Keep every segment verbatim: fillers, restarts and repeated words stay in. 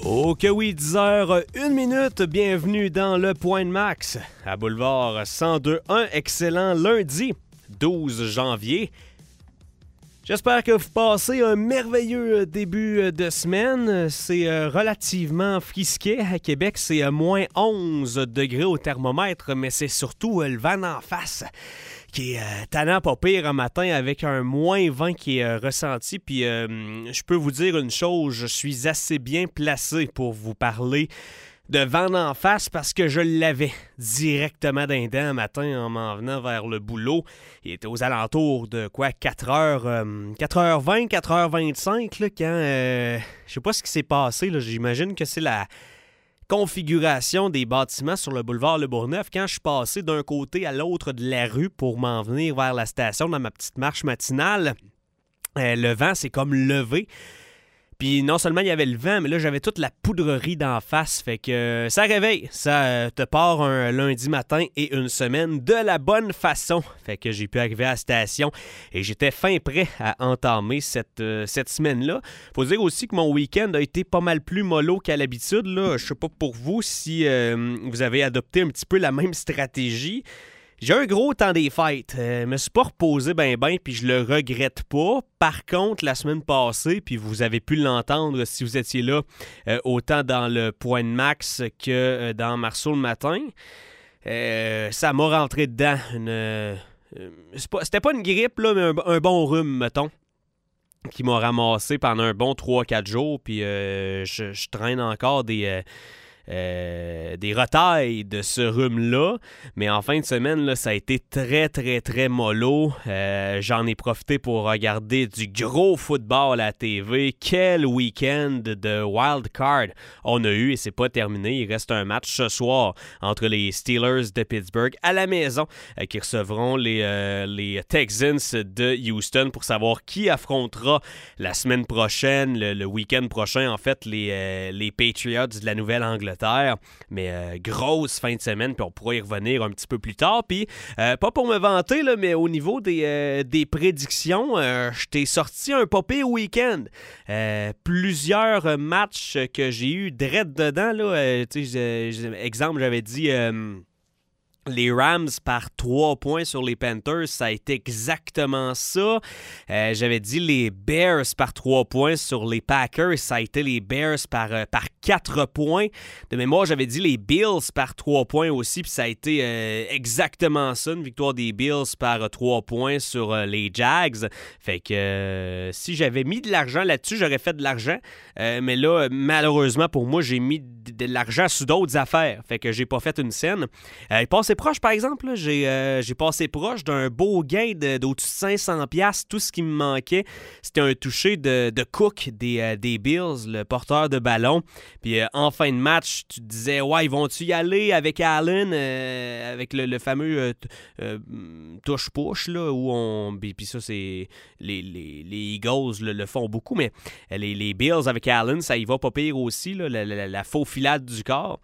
Oh que oui, dix heures une minute, bienvenue dans le Point de Max, à Boulevard cent deux un, excellent lundi douze janvier. J'espère que vous passez un merveilleux début de semaine. C'est relativement frisquet à Québec, c'est moins onze degrés au thermomètre, mais c'est surtout le vent en face qui est euh, tannant pas pire un matin avec un moins vingt qui est euh, ressenti. Puis euh, je peux vous dire une chose, je suis assez bien placé pour vous parler de vent en face parce que je l'avais directement d'un dent un matin en m'en venant vers le boulot. Il était aux alentours de quoi, quatre heures, euh, quatre heures vingt, quatre heures vingt-cinq, là, quand euh, je sais pas ce qui s'est passé, là, j'imagine que c'est la configuration des bâtiments sur le boulevard Le Bourgneuf. Quand je suis passé d'un côté à l'autre de la rue pour m'en venir vers la station dans ma petite marche matinale, euh, le vent s'est comme levé. Puis non seulement il y avait le vent, mais là j'avais toute la poudrerie d'en face. Fait que euh, ça réveille, ça euh, te part un lundi matin et une semaine de la bonne façon. Fait que j'ai pu arriver à la station et j'étais fin prêt à entamer cette, euh, cette semaine-là. Faut dire aussi que mon week-end a été pas mal plus mollo qu'à l'habitude, là. Je sais pas pour vous si euh, vous avez adopté un petit peu la même stratégie. J'ai un gros temps des fêtes. Euh, je me suis pas reposé ben ben, puis je le regrette pas. Par contre, la semaine passée, puis vous avez pu l'entendre si vous étiez là, euh, autant dans le Point de Max que euh, dans Marceau le matin, euh, ça m'a rentré dedans. Une, euh, c'est pas, c'était pas une grippe, là, mais un, un bon rhume, mettons, qui m'a ramassé pendant un bon trois quatre jours, puis euh, je, je traîne encore des... Euh, Euh, des retailles de ce rhume-là, mais en fin de semaine, là, ça a été très, très, très mollo. Euh, j'en ai profité pour regarder du gros football à la T V. Quel week-end de wild card on a eu et c'est pas terminé. Il reste un match ce soir entre les Steelers de Pittsburgh à la maison euh, qui recevront les, euh, les Texans de Houston pour savoir qui affrontera la semaine prochaine, le, le week-end prochain, en fait, les, euh, les Patriots de la Nouvelle-Angleterre. Mais euh, grosse fin de semaine, puis on pourra y revenir un petit peu plus tard. Puis, euh, pas pour me vanter, là, mais au niveau des, euh, des prédictions, euh, je t'ai sorti un pas pire week-end. Euh, plusieurs matchs que j'ai eu direct dedans. Là, euh, tu sais, exemple, j'avais dit... Euh, les Rams par trois points sur les Panthers, ça a été exactement ça. Euh, j'avais dit les Bears par trois points sur les Packers, ça a été les Bears par, euh, par quatre points. De mémoire, j'avais dit les Bills par trois points aussi, puis ça a été euh, exactement ça, une victoire des Bills par euh, trois points sur euh, les Jags. Fait que euh, si j'avais mis de l'argent là-dessus, j'aurais fait de l'argent. Euh, mais là, malheureusement pour moi, j'ai mis de l'argent sur d'autres affaires. Fait que j'ai pas fait une scène. Euh, il passait proche, par exemple, là, j'ai, euh, j'ai passé proche d'un beau gain de, d'au-dessus de cinq cents dollars. Tout ce qui me manquait, c'était un toucher de, de Cook des, euh, des Bills, le porteur de ballon. Puis euh, en fin de match, tu te disais, ouais, ils vont-tu y aller avec Allen, euh, avec le, le fameux euh, euh, touche-push, là, où on... Puis ça, c'est... Les, les, les Eagles le, le font beaucoup, mais les, les Bills avec Allen, ça y va pas pire aussi, là, la, la, la faux filade du corps.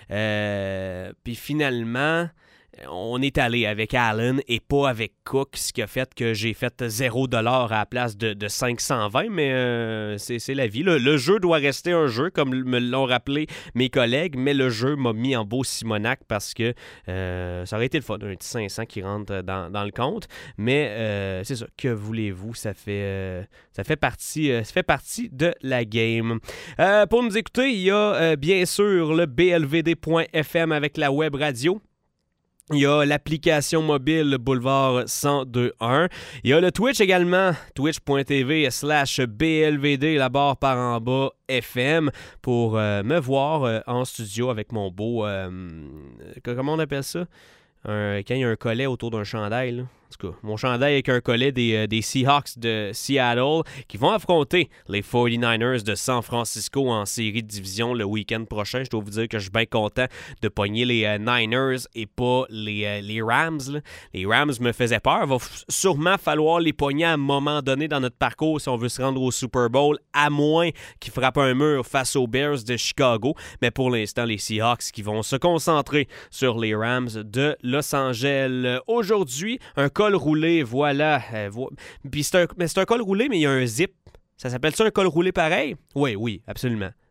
Euh, puis finalement... On est allé avec Allen et pas avec Cook, ce qui a fait que j'ai fait zéro dollar à la place de, de cinq cent vingt, mais euh, c'est, c'est la vie. Le, le jeu doit rester un jeu, comme me l'ont rappelé mes collègues, mais le jeu m'a mis en beau Simonac parce que euh, ça aurait été le fun, un petit cinq cents qui rentre dans, dans le compte, mais euh, c'est ça, que voulez-vous, ça fait, euh, ça fait, partie, euh, ça fait partie de la game. Euh, pour nous écouter, il y a euh, bien sûr le B L V D point F M avec la web radio. Il y a l'application mobile Boulevard cent deux un. Il y a le Twitch également, twitch.tv slash BLVD, la barre par en bas F M, pour euh, me voir euh, en studio avec mon beau... Euh, comment on appelle ça? Un, quand il y a un collet autour d'un chandail, là. En tout cas, mon chandail avec un collet des, euh, des Seahawks de Seattle qui vont affronter les forty-niners de San Francisco en série de division le week-end prochain. Je dois vous dire que je suis bien content de pogner les euh, Niners et pas les, euh, les Rams. Là. Les Rams me faisaient peur. Il va f- sûrement falloir les pogner à un moment donné dans notre parcours si on veut se rendre au Super Bowl, à moins qu'ils frappent un mur face aux Bears de Chicago. Mais pour l'instant, les Seahawks qui vont se concentrer sur les Rams de Los Angeles. Aujourd'hui, un col roulé, voilà. Euh, vo- Puis c'est un, mais c'est un col roulé, mais il y a un zip. Ça s'appelle ça un col roulé pareil? Oui, oui, absolument.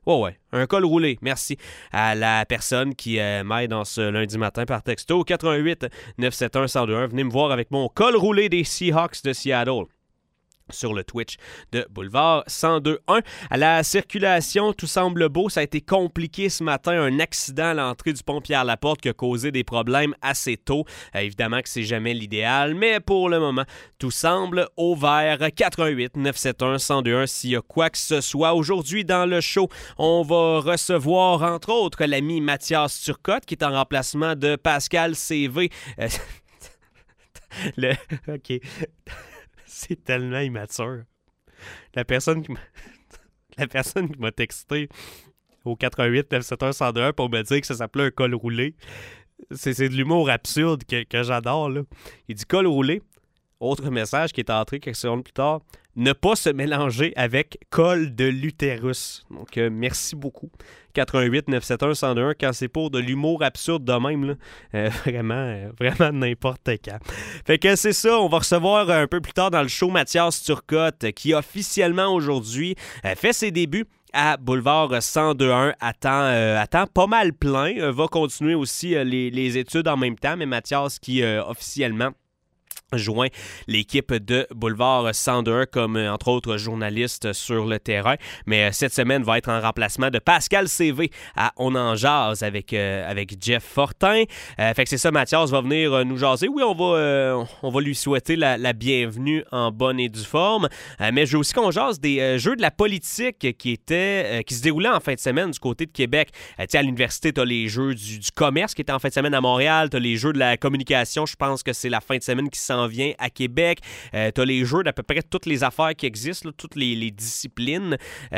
Ouais, ouais, un col roulé. Merci à la personne qui euh, m'aide dans ce lundi matin par texto. quatre un huit neuf sept un un zéro deux un. Venez me voir avec mon col roulé des Seahawks de Seattle sur le Twitch de Boulevard cent deux point un. À la circulation, tout semble beau. Ça a été compliqué ce matin. Un accident à l'entrée du pont Pierre-Laporte qui a causé des problèmes assez tôt. Euh, évidemment que c'est jamais l'idéal, mais pour le moment, tout semble au vert. quatre un huit neuf sept un un zéro deux un s'il y a quoi que ce soit. Aujourd'hui, dans le show, on va recevoir, entre autres, l'ami Mathias Turcotte qui est en remplacement de Pascal C V. Euh, le... OK... C'est tellement immature. La personne qui m'a, la personne qui m'a texté au quatre un huit neuf sept un un zéro deux un pour me dire que ça s'appelait un col roulé, c'est, c'est de l'humour absurde que, que j'adore, là. Il dit col roulé. Autre message qui est entré quelques secondes plus tard. Ne pas se mélanger avec col de l'utérus. Donc, euh, merci beaucoup. quatre un huit neuf sept un un zéro deux un quand c'est pour de l'humour absurde de même. Là. Euh, vraiment, euh, vraiment n'importe quand. Fait que c'est ça. On va recevoir un peu plus tard dans le show Mathias Turcotte qui officiellement aujourd'hui euh, fait ses débuts à Boulevard cent deux point un à temps, euh, à temps pas mal plein. Euh, va continuer aussi euh, les, les études en même temps. Mais Mathias qui euh, officiellement joint l'équipe de Boulevard cent deux point un comme, entre autres, journaliste sur le terrain. Mais euh, cette semaine va être en remplacement de Pascal C V à On en jase avec, euh, avec Jeff Fortin. Euh, fait que c'est ça, Mathias va venir euh, nous jaser. Oui, on va, euh, on va lui souhaiter la, la bienvenue en bonne et due forme. Euh, mais je veux aussi qu'on jase des euh, jeux de la politique qui, étaient, euh, qui se déroulaient en fin de semaine du côté de Québec. Euh, tu sais, à l'université, tu as les jeux du, du commerce qui étaient en fin de semaine à Montréal. Tu as les jeux de la communication. Je pense que c'est la fin de semaine qui s'en vient à Québec. Euh, tu as les jeux d'à peu près toutes les affaires qui existent, là, toutes les, les disciplines.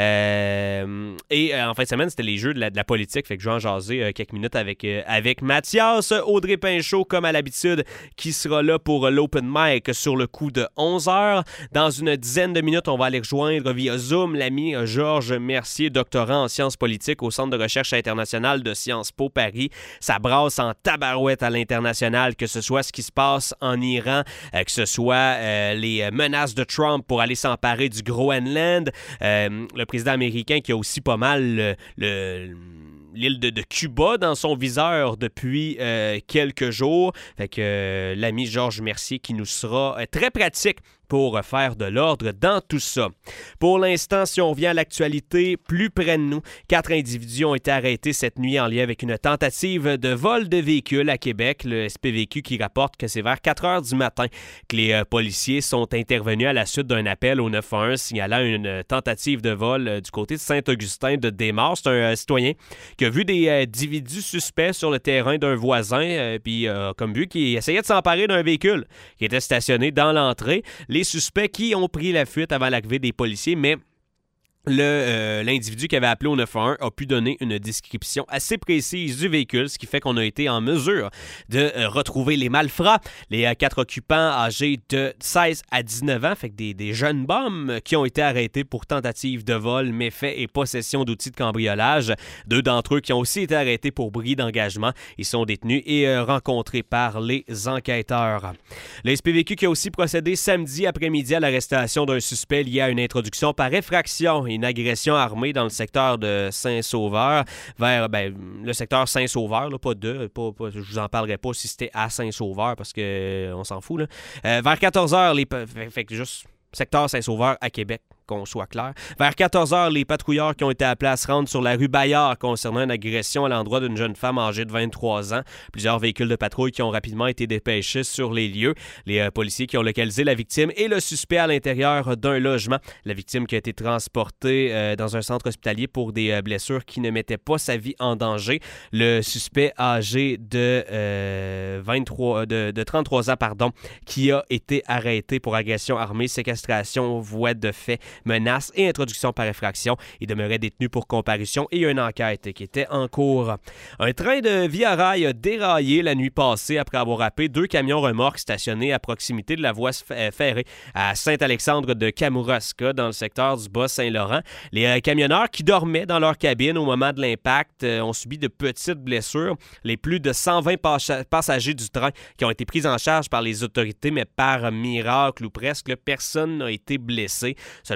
Euh, et euh, en fin de semaine, c'était les jeux de la, de la politique. Fait que je vais en jaser euh, quelques minutes avec, euh, avec Mathias. Audrey Pinchot, comme à l'habitude, qui sera là pour l'open mic sur le coup de onze heures. Dans une dizaine de minutes, on va aller rejoindre via Zoom l'ami Georges Mercier, doctorant en sciences politiques au Centre de recherche internationale de Sciences Po Paris. Ça brasse en tabarouette à l'international, que ce soit ce qui se passe en Iran, euh, que ce soit euh, les menaces de Trump pour aller s'emparer du Groenland, euh, le président américain qui a aussi pas mal le, le, l'île de, de Cuba dans son viseur depuis euh, quelques jours. Fait que euh, l'ami Georges Mercier qui nous sera euh, très pratique pour faire de l'ordre dans tout ça. Pour l'instant, si on revient à l'actualité plus près de nous, quatre individus ont été arrêtés cette nuit en lien avec une tentative de vol de véhicule à Québec. Le S P V Q qui rapporte que c'est vers quatre heures du matin que les euh, policiers sont intervenus à la suite d'un appel au neuf un un signalant une tentative de vol euh, du côté de Saint-Augustin de Desmaures. C'est un euh, citoyen qui a vu des euh, individus suspects sur le terrain d'un voisin, euh, puis euh, comme vu qu'il essayait de s'emparer d'un véhicule qui était stationné dans l'entrée. Les suspects qui ont pris la fuite avant l'arrivée des policiers, mais Le, euh, l'individu qui avait appelé au neuf un un a pu donner une description assez précise du véhicule, ce qui fait qu'on a été en mesure de euh, retrouver les malfrats, les euh, quatre occupants âgés de seize à dix-neuf ans, fait que des, des jeunes bums qui ont été arrêtés pour tentative de vol, méfait et possession d'outils de cambriolage. Deux d'entre eux qui ont aussi été arrêtés pour bris d'engagement. Ils sont détenus et euh, rencontrés par les enquêteurs. Le S P V Q qui a aussi procédé samedi après-midi à l'arrestation d'un suspect lié à une introduction par effraction, une agression armée dans le secteur de Saint-Sauveur, vers ben, le secteur Saint-Sauveur, là, pas de, pas, pas, je vous en parlerai pas si c'était à Saint-Sauveur parce que euh, on s'en fout. Là. Euh, vers quatorze heures, les, fait, fait que juste secteur Saint-Sauveur à Québec, qu'on soit clair. Vers quatorze heures, les patrouilleurs qui ont été appelés à se rendre sur la rue Bayard concernant une agression à l'endroit d'une jeune femme âgée de vingt-trois ans. Plusieurs véhicules de patrouille qui ont rapidement été dépêchés sur les lieux. Les euh, policiers qui ont localisé la victime et le suspect à l'intérieur d'un logement. La victime qui a été transportée euh, dans un centre hospitalier pour des euh, blessures qui ne mettaient pas sa vie en danger. Le suspect âgé de, euh, vingt-trois, de, de trente-trois ans pardon, qui a été arrêté pour agression armée, séquestration, voie de fait, menaces et introduction par effraction. Il demeurait détenu pour comparution et une enquête qui était en cours. Un train de Via Rail a déraillé la nuit passée après avoir happé deux camions remorques stationnés à proximité de la voie ferrée à Saint-Alexandre de Kamouraska dans le secteur du Bas-Saint-Laurent. Les euh, camionneurs qui dormaient dans leur cabine au moment de l'impact euh, ont subi de petites blessures. Les plus de cent vingt pas- passagers du train qui ont été pris en charge par les autorités, mais par miracle ou presque, personne n'a été blessé. Selon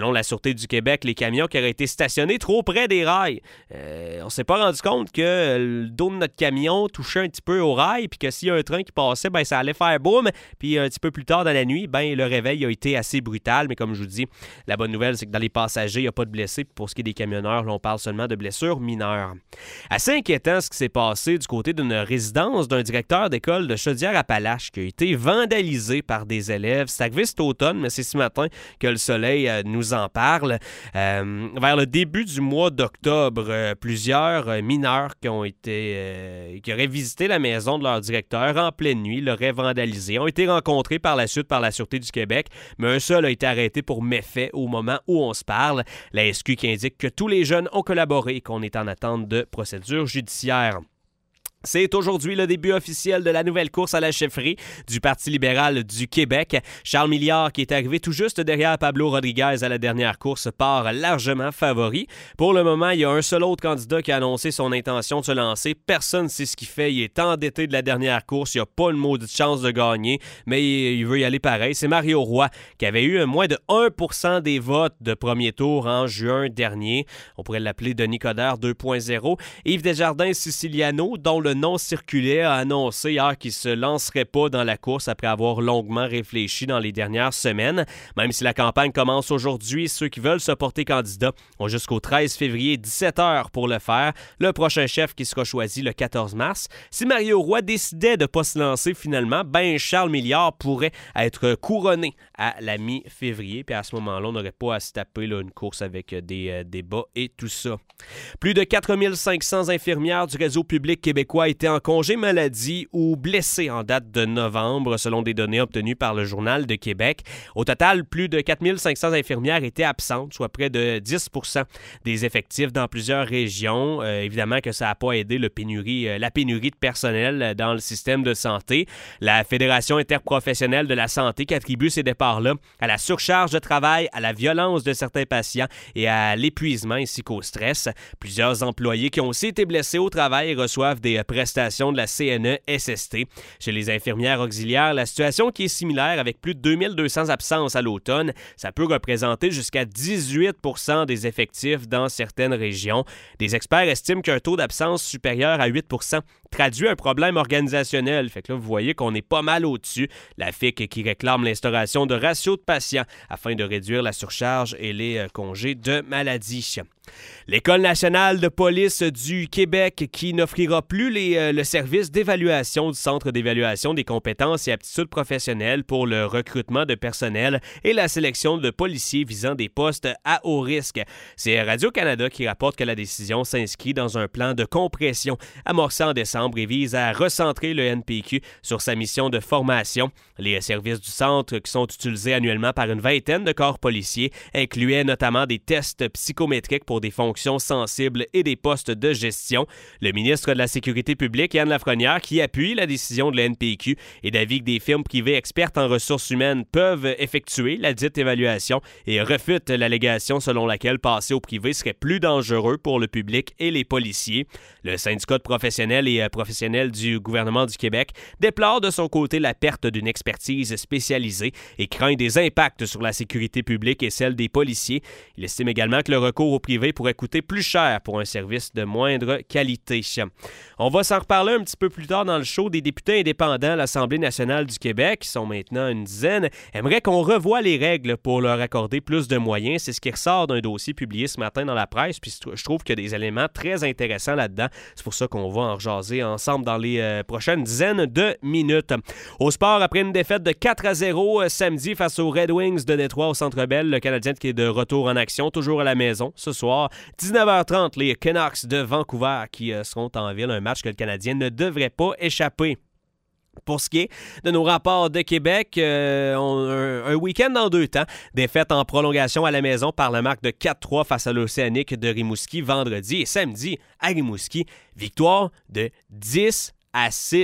Selon la Sûreté du Québec, les camions qui auraient été stationnés trop près des rails. Euh, on s'est pas rendu compte que le dos de notre camion touchait un petit peu au rail, puis que s'il y a un train qui passait, ben ça allait faire boum. Puis un petit peu plus tard dans la nuit, ben le réveil a été assez brutal. Mais comme je vous dis, la bonne nouvelle, c'est que dans les passagers, il n'y a pas de blessés. Puis pour ce qui est des camionneurs, là, on parle seulement de blessures mineures. Assez inquiétant ce qui s'est passé du côté d'une résidence d'un directeur d'école de Chaudière-Appalaches qui a été vandalisé par des élèves. C'est arrivé cet automne, mais c'est ce matin que le soleil euh, nous en parle. Euh, vers le début du mois d'octobre, euh, plusieurs euh, mineurs qui ont été euh, qui auraient visité la maison de leur directeur en pleine nuit, l'auraient vandalisé, ont été rencontrés par la suite par la Sûreté du Québec, mais un seul a été arrêté pour méfait au moment où on se parle. La S Q qui indique que tous les jeunes ont collaboré et qu'on est en attente de procédures judiciaires. C'est aujourd'hui le début officiel de la nouvelle course à la chefferie du Parti libéral du Québec. Charles Milliard, qui est arrivé tout juste derrière Pablo Rodriguez à la dernière course, part largement favori. Pour le moment, il y a un seul autre candidat qui a annoncé son intention de se lancer. Personne ne sait ce qu'il fait. Il est endetté de la dernière course. Il n'a pas une maudite chance de gagner, mais il veut y aller pareil. C'est Mario Roy, qui avait eu moins de un pour cent des votes de premier tour en juin dernier. On pourrait l'appeler Denis Coderre deux point zéro. Yves Desjardins-Siciliano, dont le Le nom circulait, a annoncé hier qu'il ne se lancerait pas dans la course après avoir longuement réfléchi dans les dernières semaines. Même si la campagne commence aujourd'hui, ceux qui veulent se porter candidat ont jusqu'au treize février, dix-sept heures pour le faire. Le prochain chef qui sera choisi le quatorze mars. Si Mario Roy décidait de ne pas se lancer finalement, ben Charles Milliard pourrait être couronné à la mi-février. Puis à ce moment-là, on n'aurait pas à se taper là, une course avec des euh, débats et tout ça. Plus de quatre mille cinq cents infirmières du réseau public québécois étaient en congé maladie ou blessées en date de novembre, selon des données obtenues par le Journal de Québec. Au total, plus de quatre mille cinq cents infirmières étaient absentes, soit près de dix pour cent des effectifs dans plusieurs régions. Euh, évidemment que ça n'a pas aidé le pénurie, euh, la pénurie de personnel dans le système de santé. La Fédération interprofessionnelle de la santé qui attribue ces départs-là à la surcharge de travail, à la violence de certains patients et à l'épuisement ainsi qu'au stress. Plusieurs employés qui ont aussi été blessés au travail reçoivent des prestations de la C N E S S T. Chez les infirmières auxiliaires, la situation qui est similaire avec plus de deux mille deux cents absences à l'automne, ça peut représenter jusqu'à dix-huit pour cent des effectifs dans certaines régions. Des experts estiment qu'un taux d'absence supérieur à huit pour cent traduit un problème organisationnel. Fait que là, vous voyez qu'on est pas mal au-dessus. La F I C qui réclame l'instauration de ratios de patients afin de réduire la surcharge et les congés de maladie. L'École nationale de police du Québec qui n'offrira plus les, euh, le service d'évaluation du Centre d'évaluation des compétences et aptitudes professionnelles pour le recrutement de personnel et la sélection de policiers visant des postes à haut risque. C'est Radio-Canada qui rapporte que la décision s'inscrit dans un plan de compression amorcé en décembre et vise à recentrer le N P Q sur sa mission de formation. Les services du centre, qui sont utilisés annuellement par une vingtaine de corps policiers, incluaient notamment des tests psychométriques pour des fonctions sensibles et des postes de gestion. Le ministre de la Sécurité publique, Yann Lafrenière, qui appuie la décision de la N P Q, est d'avis que des firmes privées expertes en ressources humaines peuvent effectuer la dite évaluation et refute l'allégation selon laquelle passer au privé serait plus dangereux pour le public et les policiers. Le syndicat de professionnels et professionnels du gouvernement du Québec déplore de son côté la perte d'une expertise spécialisée et craint des impacts sur la sécurité publique et celle des policiers. Il estime également que le recours au privé pourrait coûter plus cher pour un service de moindre qualité. On va s'en reparler un petit peu plus tard dans le show. Des députés indépendants à l'Assemblée nationale du Québec, qui sont maintenant une dizaine, aimeraient qu'on revoie les règles pour leur accorder plus de moyens. C'est ce qui ressort d'un dossier publié ce matin dans la presse, puis je trouve qu'il y a des éléments très intéressants là-dedans. C'est pour ça qu'on va en rejaser ensemble dans les euh, prochaines dizaines de minutes. Au sport, après une défaite de quatre à zéro euh, samedi face aux Red Wings de Détroit au Centre Bell, le Canadien qui est de retour en action, toujours à la maison ce soir. dix-neuf heures trente, les Canucks de Vancouver qui euh, seront en ville, un match que le Canadien ne devrait pas échapper. Pour ce qui est de nos rapports de Québec, euh, on, un, un week-end en deux temps. Défaite en prolongation à la maison par la marque de quatre trois face à l'Océanique de Rimouski vendredi et samedi à Rimouski. Victoire de dix à six.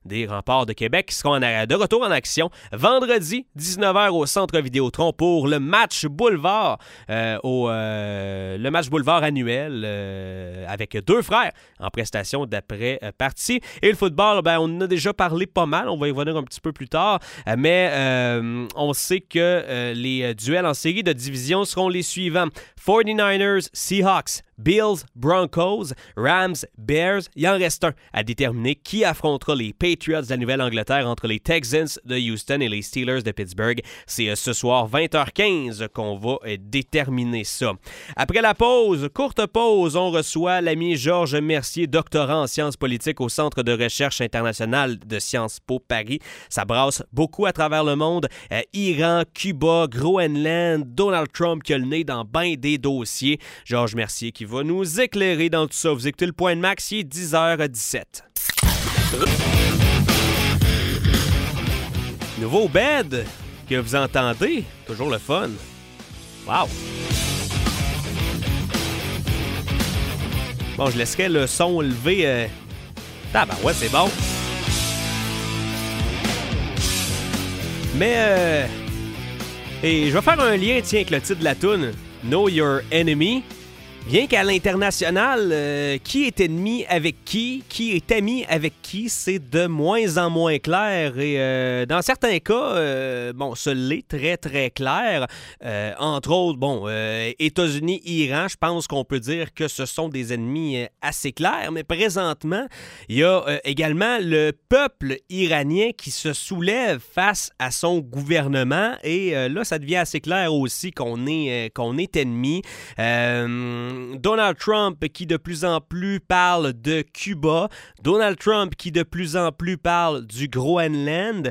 des Remparts de Québec qui seront en, de retour en action vendredi, dix-neuf heures au Centre Vidéotron pour le match Boulevard, euh, au, euh, le match Boulevard annuel euh, avec deux frères en prestation d'après-partie. Et le football, ben, on en a déjà parlé pas mal, on va y revenir un petit peu plus tard, euh, mais euh, on sait que euh, les duels en série de division seront les suivants. forty-niners, Seahawks, Bills, Broncos, Rams, Bears. Il en reste un à déterminer qui affrontera les Patriots de la Nouvelle-Angleterre entre les Texans de Houston et les Steelers de Pittsburgh. C'est ce soir vingt heures quinze qu'on va déterminer ça. Après la pause, courte pause, on reçoit l'ami Georges Mercier, doctorant en sciences politiques au Centre de recherche internationale de Sciences Po Paris. Ça brasse beaucoup à travers le monde. Euh, Iran, Cuba, Groenland, Donald Trump qui a le nez dans ben des dossiers. Georges Mercier qui va nous éclairer dans tout ça. Vous écoutez le Point de Max, il est dix heures dix-sept. Nouveau bed que vous entendez, toujours le fun. Wow! Bon, je laisserai le son levé. Euh... Ah ben ouais, c'est bon. Mais euh... et je vais faire un lien, tiens, avec le titre de la toune, Know Your Enemy. Bien qu'à l'international, euh, qui est ennemi avec qui, qui est ami avec qui, c'est de moins en moins clair. Et euh, dans certains cas, euh, bon, ce l'est très, très clair. Euh, entre autres, bon, euh, États-Unis, Iran, je pense qu'on peut dire que ce sont des ennemis euh, assez clairs. Mais présentement, il y a euh, également le peuple iranien qui se soulève face à son gouvernement. Et euh, là, ça devient assez clair aussi qu'on est, euh, qu'on est ennemi. Euh, Donald Trump qui de plus en plus parle de Cuba, Donald Trump qui de plus en plus parle du Groenland.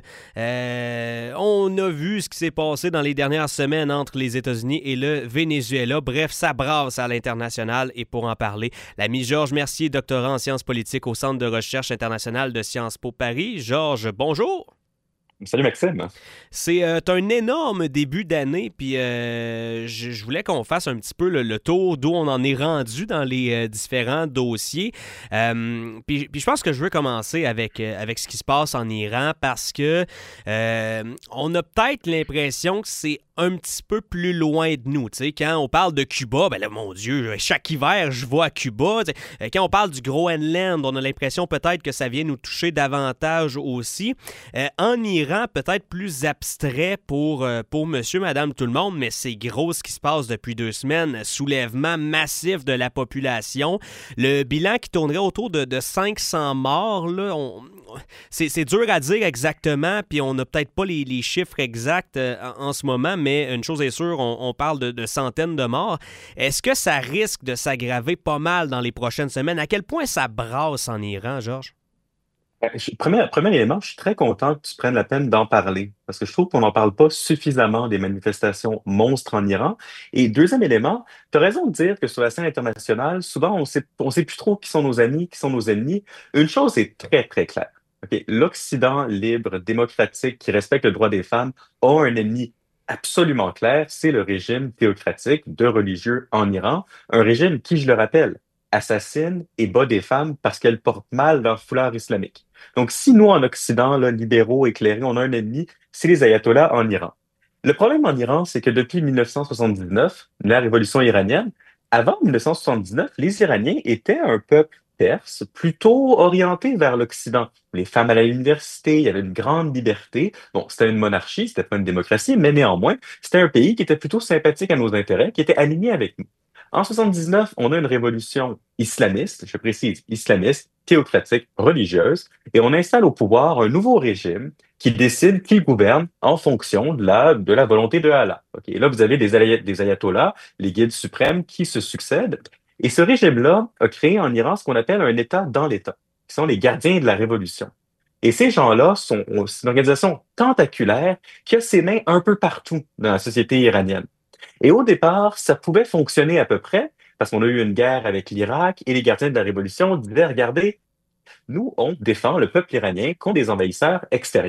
Euh, on a vu ce qui s'est passé dans les dernières semaines entre les États-Unis et le Venezuela. Bref, ça brasse à l'international et pour en parler, l'ami Georges Mercier, doctorant en sciences politiques au Centre de recherche internationale de Sciences Po Paris. Georges, bonjour! Salut Maxime. C'est euh, un énorme début d'année, puis euh, je, je voulais qu'on fasse un petit peu le, le tour d'où on en est rendu dans les euh, différents dossiers. Euh, puis, puis je pense que je veux commencer avec, euh, avec ce qui se passe en Iran parce que euh, on a peut-être l'impression que c'est un petit peu plus loin de nous. T'sais. Quand on parle de Cuba, ben là, mon Dieu, chaque hiver, je vais à Cuba. T'sais. Quand on parle du Groenland, on a l'impression peut-être que ça vient nous toucher davantage aussi. Euh, en Iran, peut-être plus abstrait pour, euh, pour monsieur, madame, tout le monde, mais c'est gros ce qui se passe depuis deux semaines. Soulèvement massif de la population. Le bilan qui tournerait autour de, de cinq cents morts, là, on, c'est, c'est dur à dire exactement, puis on n'a peut-être pas les, les chiffres exacts euh, en, en ce moment, mais une chose est sûre, on, on parle de, de centaines de morts. Est-ce que ça risque de s'aggraver pas mal dans les prochaines semaines? À quel point ça brasse en Iran, Georges? Euh, je- Premier, premier élément, je suis très content que tu prennes la peine d'en parler parce que je trouve qu'on n'en parle pas suffisamment des manifestations monstres en Iran. Et deuxième élément, tu as raison de dire que sur la scène internationale, souvent on sait, on sait plus trop qui sont nos amis, qui sont nos ennemis. Une chose est très, très claire. OK? L'Occident libre, démocratique, qui respecte le droit des femmes, a un ennemi absolument clair, c'est le régime théocratique de religieux en Iran, un régime qui, je le rappelle, assassine et bat des femmes parce qu'elles portent mal leur foulard islamique. Donc, si nous, en Occident, là, libéraux, éclairés, on a un ennemi, c'est les ayatollahs en Iran. Le problème en Iran, c'est que depuis mille neuf cent soixante-dix-neuf, la révolution iranienne, avant mille neuf cent soixante-dix-neuf, les Iraniens étaient un peuple perse plutôt orienté vers l'Occident. Les femmes allaient à l'université, il y avait une grande liberté. Bon, c'était une monarchie, c'était pas une démocratie, mais néanmoins, c'était un pays qui était plutôt sympathique à nos intérêts, qui était aligné avec nous. En soixante-dix-neuf, on a une révolution islamiste, je précise, islamiste, théocratique, religieuse, et on installe au pouvoir un nouveau régime qui décide qui gouverne en fonction de la, de la volonté de Allah. Ok, et là, vous avez des, ayat- des ayatollahs, les guides suprêmes, qui se succèdent. Et ce régime-là a créé en Iran ce qu'on appelle un État dans l'État, qui sont les gardiens de la révolution. Et ces gens-là sont, c'est une organisation tentaculaire qui a ses mains un peu partout dans la société iranienne. Et au départ, ça pouvait fonctionner à peu près, parce qu'on a eu une guerre avec l'Irak et les gardiens de la Révolution disaient, regardez, nous, on défend le peuple iranien contre des envahisseurs extérieurs.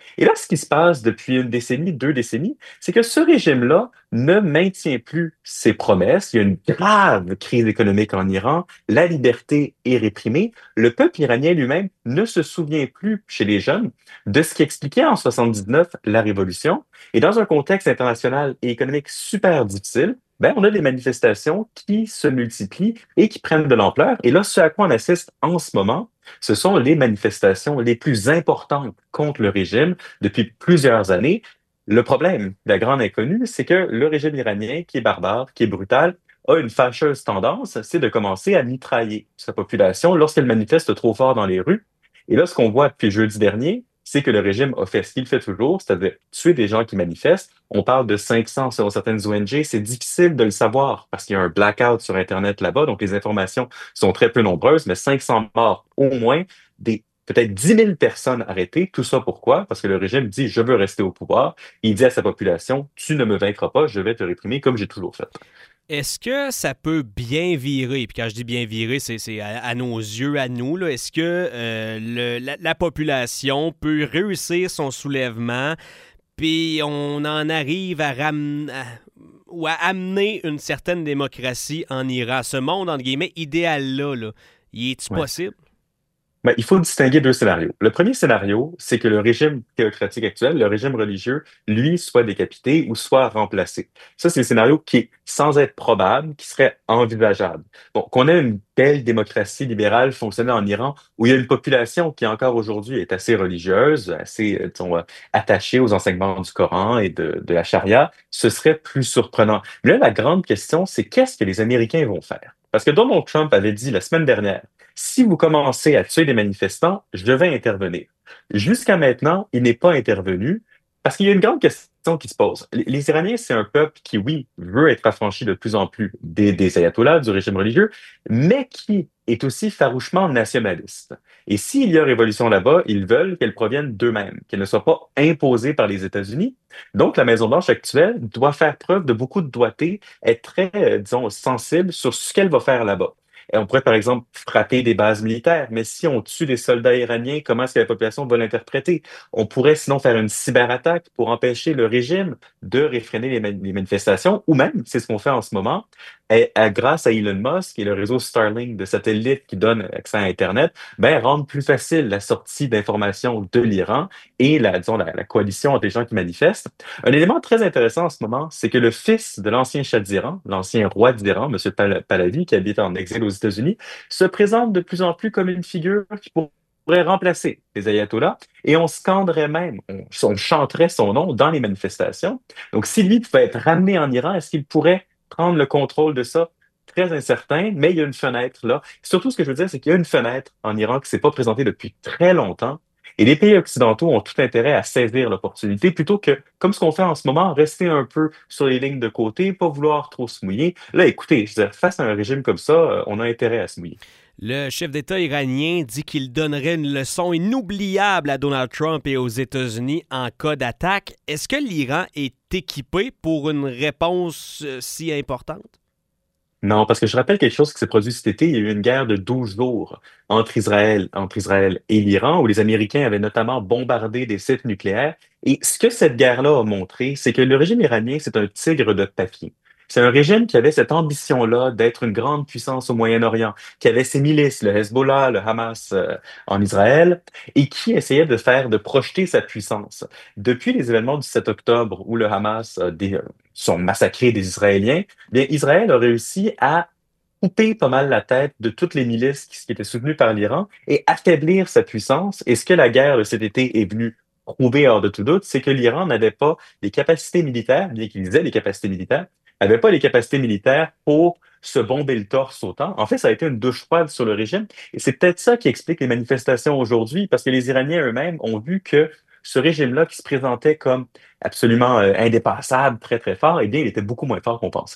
Et là, ce qui se passe depuis une décennie, deux décennies, c'est que ce régime-là ne maintient plus ses promesses. Il y a une grave crise économique en Iran. La liberté est réprimée. Le peuple iranien lui-même ne se souvient plus, chez les jeunes, de ce qui expliquait en soixante-dix-neuf la révolution. Et dans un contexte international et économique super difficile, ben, on a des manifestations qui se multiplient et qui prennent de l'ampleur. Et là, ce à quoi on assiste en ce moment, ce sont les manifestations les plus importantes contre le régime depuis plusieurs années. Le problème, la grande inconnue, c'est que le régime iranien, qui est barbare, qui est brutal, a une fâcheuse tendance, c'est de commencer à mitrailler sa population lorsqu'elle manifeste trop fort dans les rues. Et là, ce qu'on voit depuis jeudi dernier, c'est que le régime a fait ce qu'il fait toujours, c'est-à-dire tuer des gens qui manifestent. On parle de cinq cents selon certaines O N G. C'est difficile de le savoir parce qu'il y a un blackout sur Internet là-bas, donc les informations sont très peu nombreuses, mais cinq cents morts au moins, des peut-être dix mille personnes arrêtées. Tout ça pourquoi? Parce que le régime dit, je veux rester au pouvoir. Il dit à sa population, tu ne me vaincras pas, je vais te réprimer comme j'ai toujours fait. Est-ce que ça peut bien virer? Puis quand je dis bien virer, c'est, c'est à, à nos yeux, à nous. Là. Est-ce que euh, le, la, la population peut réussir son soulèvement, puis on en arrive à ramener ou à amener une certaine démocratie en Iran? Ce monde, entre guillemets, idéal-là, là, il est-tu Ouais. possible? Ben, il faut distinguer deux scénarios. Le premier scénario, c'est que le régime théocratique actuel, le régime religieux, lui, soit décapité ou soit remplacé. Ça, c'est le scénario qui est sans être probable, qui serait envisageable. Bon, qu'on ait une telle démocratie libérale fonctionnant en Iran, où il y a une population qui encore aujourd'hui est assez religieuse, assez, euh, disons, euh, attachée aux enseignements du Coran et de, de la charia, ce serait plus surprenant. Mais là, la grande question, c'est qu'est-ce que les Américains vont faire? Parce que Donald Trump avait dit la semaine dernière, si vous commencez à tuer des manifestants, je vais intervenir. Jusqu'à maintenant, il n'est pas intervenu parce qu'il y a une grande question qui se pose. Les, les Iraniens, c'est un peuple qui, oui, veut être affranchi de plus en plus des, des ayatollahs, du régime religieux, mais qui est aussi farouchement nationaliste. Et s'il y a révolution là-bas, ils veulent qu'elle provienne d'eux-mêmes, qu'elle ne soit pas imposée par les États-Unis. Donc, la Maison-Blanche actuelle doit faire preuve de beaucoup de doigté, être très, euh, disons, sensible sur ce qu'elle va faire là-bas. Et on pourrait, par exemple, frapper des bases militaires, mais si on tue des soldats iraniens, comment est-ce que la population va l'interpréter? On pourrait sinon faire une cyberattaque pour empêcher le régime de réfréner les, man- les manifestations, ou même, c'est ce qu'on fait en ce moment, et, à- grâce à Elon Musk et le réseau Starlink de satellites qui donne accès à Internet, ben, rendre plus facile la sortie d'informations de l'Iran et la, disons, la, la coalition des gens qui manifestent. Un élément très intéressant en ce moment, c'est que le fils de l'ancien Shah d'Iran, l'ancien roi d'Iran, M. Pal- Pahlavi, qui habite en exil aux États-Unis, se présente de plus en plus comme une figure qui pourrait remplacer les ayatollahs et on scanderait même, on, on chanterait son nom dans les manifestations. Donc, si lui pouvait être ramené en Iran, est-ce qu'il pourrait prendre le contrôle de ça? Très incertain, mais il y a une fenêtre là. Surtout, ce que je veux dire, c'est qu'il y a une fenêtre en Iran qui ne s'est pas présentée depuis très longtemps. Et les pays occidentaux ont tout intérêt à saisir l'opportunité plutôt que, comme ce qu'on fait en ce moment, rester un peu sur les lignes de côté, pas vouloir trop se mouiller. Là, écoutez, je veux dire, face à un régime comme ça, euh, on a intérêt à se mouiller. Le chef d'État iranien dit qu'il donnerait une leçon inoubliable à Donald Trump et aux États-Unis en cas d'attaque. Est-ce que l'Iran est équipé pour une réponse euh, si importante? Non, parce que je rappelle quelque chose qui s'est produit cet été. Il y a eu une guerre de douze jours entre Israël, entre Israël et l'Iran, où les Américains avaient notamment bombardé des sites nucléaires. Et ce que cette guerre-là a montré, c'est que le régime iranien, c'est un tigre de papier. C'est un régime qui avait cette ambition-là d'être une grande puissance au Moyen-Orient, qui avait ses milices, le Hezbollah, le Hamas euh, en Israël, et qui essayait de faire, de projeter sa puissance. Depuis les événements du sept octobre, où le Hamas a des, euh, sont massacrés des Israéliens, bien, Israël a réussi à couper pas mal la tête de toutes les milices qui, qui étaient soutenues par l'Iran et affaiblir sa puissance. Et ce que la guerre de cet été est venue prouver hors de tout doute, c'est que l'Iran n'avait pas les capacités militaires, bien qu'ils aient les capacités militaires, n'avait pas les capacités militaires pour se bomber le torse autant. En fait, ça a été une douche froide sur le régime. Et c'est peut-être ça qui explique les manifestations aujourd'hui, parce que les Iraniens eux-mêmes ont vu que ce régime-là, qui se présentait comme absolument euh, indépassable, très, très fort, eh bien, il était beaucoup moins fort qu'on pensait.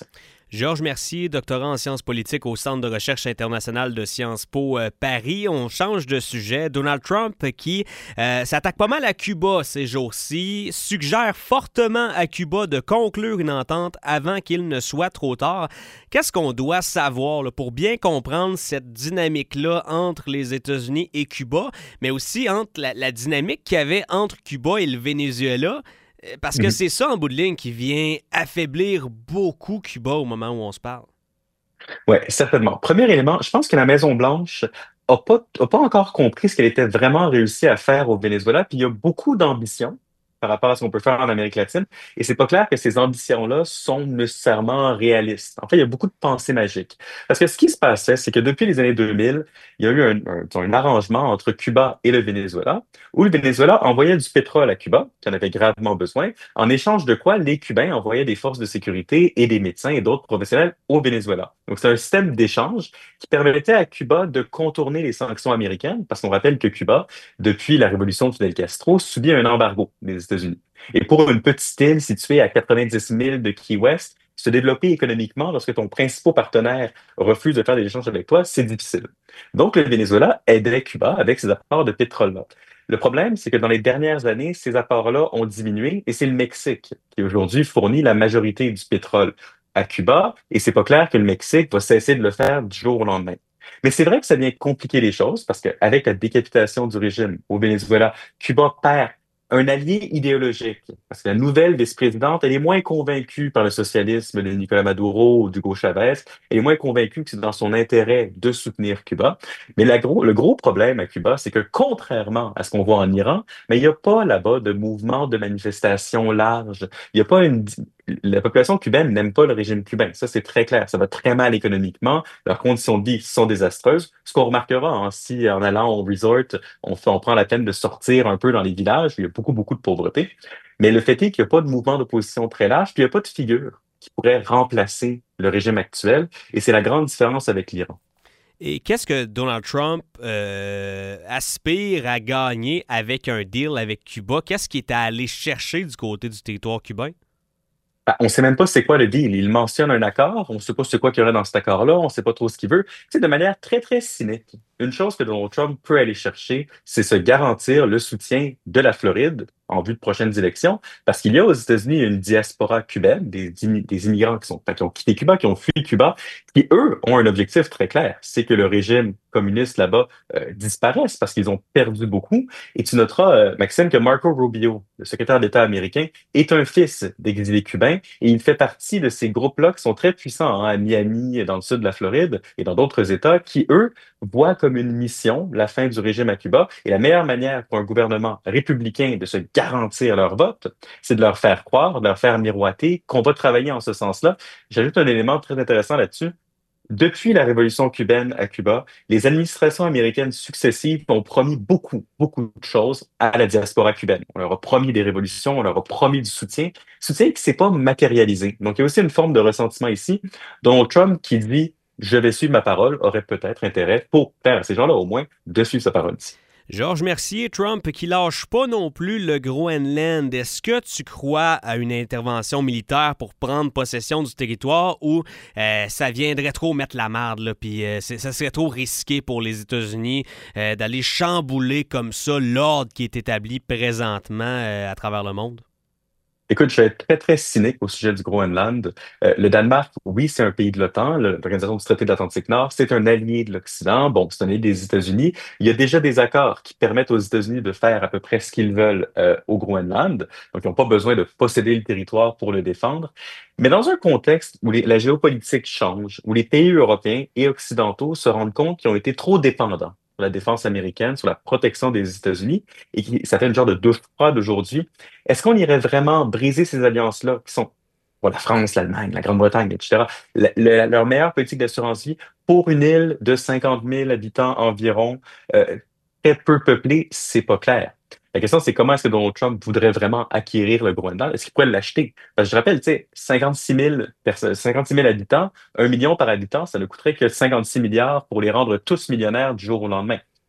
Georges Mercier, doctorant en sciences politiques au Centre de recherche internationale de Sciences Po euh, Paris. On change de sujet. Donald Trump, qui euh, s'attaque pas mal à Cuba ces jours-ci, suggère fortement à Cuba de conclure une entente avant qu'il ne soit trop tard. Qu'est-ce qu'on doit savoir là, pour bien comprendre cette dynamique-là entre les États-Unis et Cuba, mais aussi entre la, la dynamique qu'il y avait entre Cuba et le Venezuela? Parce que Mhm. c'est ça, en bout de ligne, qui vient affaiblir beaucoup Cuba au moment où on se parle. Oui, certainement. Premier élément, je pense que la Maison-Blanche n'a pas, a pas encore compris ce qu'elle était vraiment réussi à faire au Venezuela, puis il y a beaucoup d'ambitions par rapport à ce qu'on peut faire en Amérique latine, et c'est pas clair que ces ambitions-là sont nécessairement réalistes. En fait, il y a beaucoup de pensées magiques. Parce que ce qui se passait, c'est que depuis les années deux mille, il y a eu un, un- un arrangement entre Cuba et le Venezuela, où le Venezuela envoyait du pétrole à Cuba, qui en avait gravement besoin, en échange de quoi les Cubains envoyaient des forces de sécurité et des médecins et d'autres professionnels au Venezuela. Donc, c'est un système d'échange qui permettait à Cuba de contourner les sanctions américaines, parce qu'on rappelle que Cuba, depuis la révolution de Fidel Castro, subit un embargo des États-Unis. Et pour une petite île située à quatre-vingt-dix milles de Key West, se développer économiquement lorsque ton principal partenaire refuse de faire des échanges avec toi, c'est difficile. Donc, le Venezuela aidait Cuba avec ses apports de pétrole-là. Le problème, c'est que dans les dernières années, ces apports-là ont diminué et c'est le Mexique qui aujourd'hui fournit la majorité du pétrole à Cuba et c'est pas clair que le Mexique va cesser de le faire du jour au lendemain. Mais c'est vrai que ça vient compliquer les choses parce qu'avec la décapitation du régime au Venezuela, Cuba perd un allié idéologique. Parce que la nouvelle vice-présidente, elle est moins convaincue par le socialisme de Nicolas Maduro ou d'Hugo Chavez. Elle est moins convaincue que c'est dans son intérêt de soutenir Cuba. Mais la gros, le gros problème à Cuba, c'est que contrairement à ce qu'on voit en Iran, mais il n'y a pas là-bas de mouvement de manifestation large. Il n'y a pas une... La population cubaine n'aime pas le régime cubain. Ça, c'est très clair. Ça va très mal économiquement. Leurs conditions de vie sont désastreuses. Ce qu'on remarquera hein, si, en allant au resort, on, fait, on prend la peine de sortir un peu dans les villages, où il y a beaucoup, beaucoup de pauvreté. Mais le fait est qu'il n'y a pas de mouvement d'opposition très large, puis il n'y a pas de figure qui pourrait remplacer le régime actuel. Et c'est la grande différence avec l'Iran. Et qu'est-ce que Donald Trump euh, aspire à gagner avec un deal avec Cuba? Qu'est-ce qu'il est allé chercher du côté du territoire cubain? Ben, on ne sait même pas c'est quoi le deal. Il mentionne un accord, on ne sait pas c'est quoi qu'il y aurait dans cet accord-là, on ne sait pas trop ce qu'il veut. C'est de manière très, très cynique. Une chose que Donald Trump peut aller chercher, c'est se garantir le soutien de la Floride en vue de prochaines élections, parce qu'il y a aux États-Unis une diaspora cubaine, des, immi- des immigrants qui sont, qui ont quitté Cuba, qui ont fui Cuba, qui, eux, ont un objectif très clair, c'est que le régime communiste là-bas euh, disparaisse parce qu'ils ont perdu beaucoup. Et tu noteras, euh, Maxime, que Marco Rubio, le secrétaire d'État américain, est un fils d'exilés cubains et il fait partie de ces groupes-là qui sont très puissants hein, à Miami, dans le sud de la Floride et dans d'autres États qui, eux, voient comme une mission la fin du régime à Cuba. Et la meilleure manière pour un gouvernement républicain de se garantir leur vote, c'est de leur faire croire, de leur faire miroiter qu'on va travailler en ce sens-là. J'ajoute un élément très intéressant là-dessus. Depuis la révolution cubaine à Cuba, les administrations américaines successives ont promis beaucoup, beaucoup de choses à la diaspora cubaine. On leur a promis des révolutions, on leur a promis du soutien, soutien qui ne s'est pas matérialisé. Donc, il y a aussi une forme de ressentiment ici. Donald Trump qui dit je vais suivre ma parole aurait peut-être intérêt pour faire à ces gens-là au moins de suivre sa parole ici. Georges Mercier, Trump qui lâche pas non plus le Groenland. Est-ce que tu crois à une intervention militaire pour prendre possession du territoire ou euh, ça viendrait trop mettre la marde, là, puis euh, c'est- ça serait trop risqué pour les États-Unis euh, d'aller chambouler comme ça l'ordre qui est établi présentement euh, à travers le monde? Écoute, je vais être très, très cynique au sujet du Groenland. Euh, le Danemark, oui, c'est un pays de l'OTAN, le- l'Organisation du traité de l'Atlantique Nord, c'est un allié de l'Occident, bon, c'est un allié des États-Unis. Il y a déjà des accords qui permettent aux États-Unis de faire à peu près ce qu'ils veulent euh, au Groenland, donc ils n'ont pas besoin de posséder le territoire pour le défendre. Mais dans un contexte où les- la géopolitique change, où les pays européens et occidentaux se rendent compte qu'ils ont été trop dépendants sur la défense américaine, sur la protection des États-Unis, et qui, ça fait une genre de douche froide aujourd'hui. Est-ce qu'on irait vraiment briser ces alliances-là, qui sont pour la France, l'Allemagne, la Grande-Bretagne, et cetera, la- la- leur meilleure politique d'assurance vie pour une île de cinquante mille habitants environ, euh, très peu peuplée, c'est pas clair. La question, c'est comment est-ce que Donald Trump voudrait vraiment acquérir le Groenland? Est-ce qu'il pourrait l'acheter? Parce que je rappelle, tu sais, cinquante-six mille personnes, cinquante-six mille habitants, un million par habitant, ça ne coûterait que cinquante-six milliards pour les rendre tous millionnaires du jour au lendemain.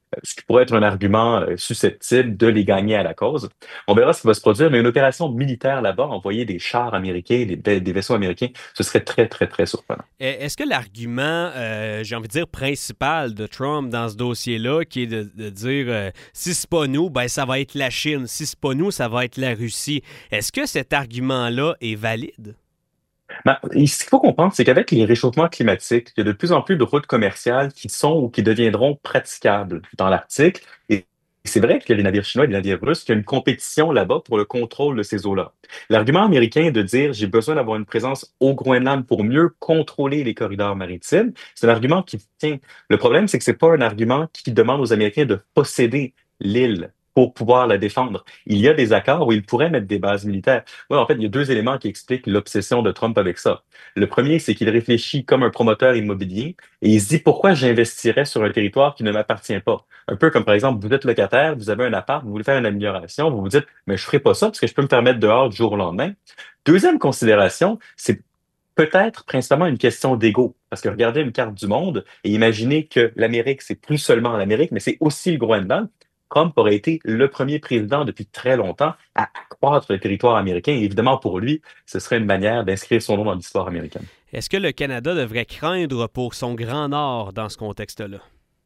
ce qui pourrait être un argument euh, susceptible de les gagner à la cause. On verra ce qui va se produire, mais une opération militaire là-bas, envoyer des chars américains, des, des vaisseaux américains, ce serait très, très, très surprenant. Est-ce que l'argument, euh, j'ai envie de dire, principal de Trump dans ce dossier-là, qui est de, de dire euh, si c'est pas nous, ben ça va être la Chine, si c'est pas nous, ça va être la Russie. Est-ce que cet argument-là est valide? Ben, et ce qu'il faut comprendre, c'est qu'avec les réchauffements climatiques, il y a de plus en plus de routes commerciales qui sont ou qui deviendront praticables dans l'Arctique. Et c'est vrai qu'il y a des navires chinois et des navires russes, qu'il y a une compétition là-bas pour le contrôle de ces eaux-là. L'argument américain de dire j'ai besoin d'avoir une présence au Groenland pour mieux contrôler les corridors maritimes, c'est un argument qui tient. Le problème, c'est que c'est pas un argument qui demande aux Américains de posséder l'île pour pouvoir la défendre. Il y a des accords où ils pourraient mettre des bases militaires. Ouais, en fait, il y a deux éléments qui expliquent l'obsession de Trump avec ça. Le premier, c'est qu'il réfléchit comme un promoteur immobilier et il se dit pourquoi j'investirais sur un territoire qui ne m'appartient pas. Un peu comme par exemple, vous êtes locataire, vous avez un appart, vous voulez faire une amélioration, vous vous dites, mais je ferai pas ça parce que je peux me faire mettre dehors du jour au lendemain. Deuxième considération, c'est peut-être principalement une question d'ego. Parce que regardez une carte du monde et imaginez que l'Amérique, c'est plus seulement l'Amérique, mais c'est aussi le Groenland. Trump aurait été le premier président depuis très longtemps à accroître le territoire américain. Et évidemment, pour lui, ce serait une manière d'inscrire son nom dans l'histoire américaine. Est-ce que le Canada devrait craindre pour son Grand Nord dans ce contexte-là?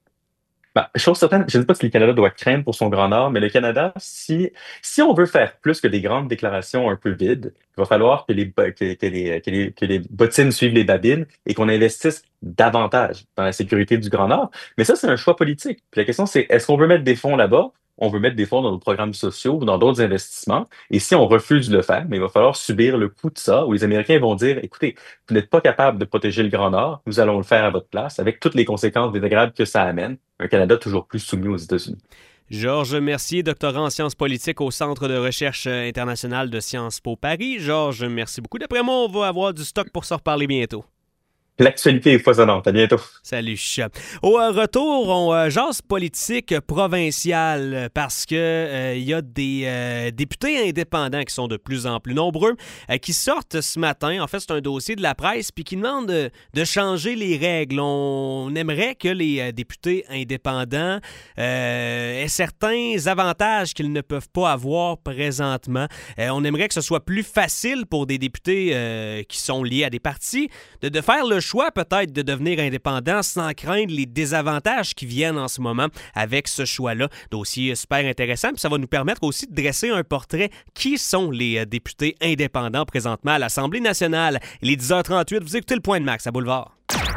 Ben, chose certaine, je ne sais pas si le Canada doit craindre pour son grand nord, mais le Canada, si, si on veut faire plus que des grandes déclarations un peu vides, il va falloir que les, bo- que, que les, que les, que les bottines suivent les babines et qu'on investisse davantage dans la sécurité du Grand Nord. Mais ça, c'est un choix politique. Puis la question, c'est est-ce qu'on veut mettre des fonds là-bas? On veut mettre des fonds dans nos programmes sociaux ou dans d'autres investissements. Et si on refuse de le faire, mais il va falloir subir le coût de ça, où les Américains vont dire, écoutez, vous n'êtes pas capable de protéger le Grand Nord, nous allons le faire à votre place, avec toutes les conséquences désagréables que ça amène. Un Canada toujours plus soumis aux États-Unis. Georges Mercier, doctorant en sciences politiques au Centre de recherche internationale de Sciences Po Paris. Georges, merci beaucoup. D'après moi, on va avoir du stock pour se reparler bientôt. L'actualité est foisonnante. À bientôt. Salut. Au euh, retour, on euh, jase politique provinciale parce que euh, il y a des euh, députés indépendants qui sont de plus en plus nombreux euh, qui sortent ce matin. En fait, c'est un dossier de la presse puis qui demande de, de changer les règles. On aimerait que les euh, députés indépendants euh, aient certains avantages qu'ils ne peuvent pas avoir présentement. Euh, on aimerait que ce soit plus facile pour des députés euh, qui sont liés à des partis de, de faire le choix peut-être de devenir indépendant sans craindre les désavantages qui viennent en ce moment avec ce choix-là. Dossier super intéressant, puis ça va nous permettre aussi de dresser un portrait qui sont les députés indépendants présentement à l'Assemblée nationale. Il est dix heures trente-huit, vous écoutez le Point de Max à Boulevard.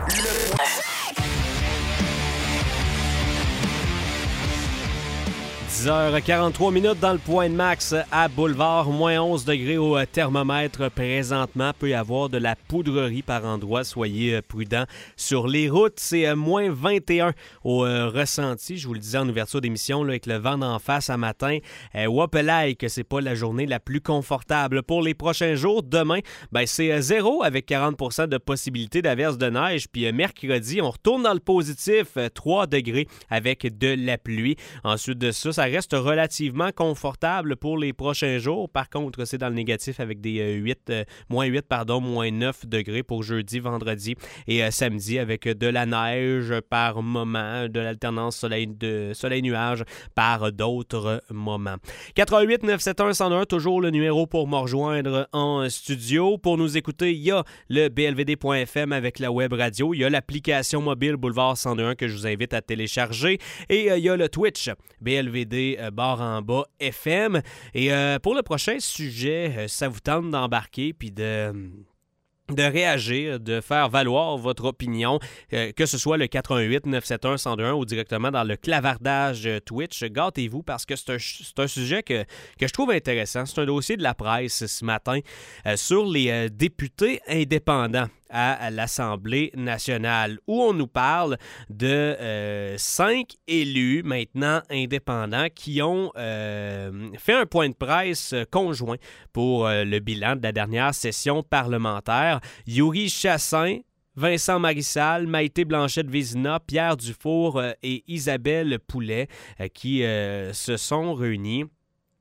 dix heures quarante-trois minutes dans le Point de Max à Boulevard, moins onze degrés au thermomètre présentement. Peut y avoir de la poudrerie par endroits, soyez prudents. Sur les routes, c'est moins vingt et un au euh, ressenti. Je vous le disais en ouverture d'émission, là, avec le vent d'en face à matin. Euh, Wapelay, que c'est pas la journée la plus confortable pour les prochains jours. Demain, ben, c'est zéro avec quarante pour cent de possibilité d'averse de neige. Puis euh, mercredi, on retourne dans le positif, euh, trois degrés avec de la pluie. Ensuite de ça, ça reste relativement confortable pour les prochains jours. Par contre, c'est dans le négatif avec des euh, huit, euh, moins huit, pardon, moins neuf degrés pour jeudi, vendredi et euh, samedi avec de la neige par moment, de l'alternance soleil, de soleil-nuage par d'autres moments. quatre un huit neuf sept un un zéro un, toujours le numéro pour me rejoindre en studio. Pour nous écouter, il y a le b l v d point f m avec la web radio. Il y a l'application mobile Boulevard cent deux un que je vous invite à télécharger. Et euh, il y a le Twitch B L V D euh, barre en bas F M. Et euh, pour le prochain sujet, euh, ça vous tente d'embarquer puis de... de réagir, de faire valoir votre opinion, euh, que ce soit le quatre un huit neuf sept un un zéro deux un ou directement dans le clavardage Twitch. Gâtez-vous parce que c'est un, c'est un sujet que, que je trouve intéressant. C'est un dossier de la presse ce matin euh, sur les euh, députés indépendants à l'Assemblée nationale, où on nous parle de euh, cinq élus maintenant indépendants qui ont euh, fait un point de presse conjoint pour euh, le bilan de la dernière session parlementaire. Yuri Chassin, Vincent Marissal, Maïté Blanchette-Vézina, Pierre Dufour euh, et Isabelle Poulet euh, qui euh, se sont réunis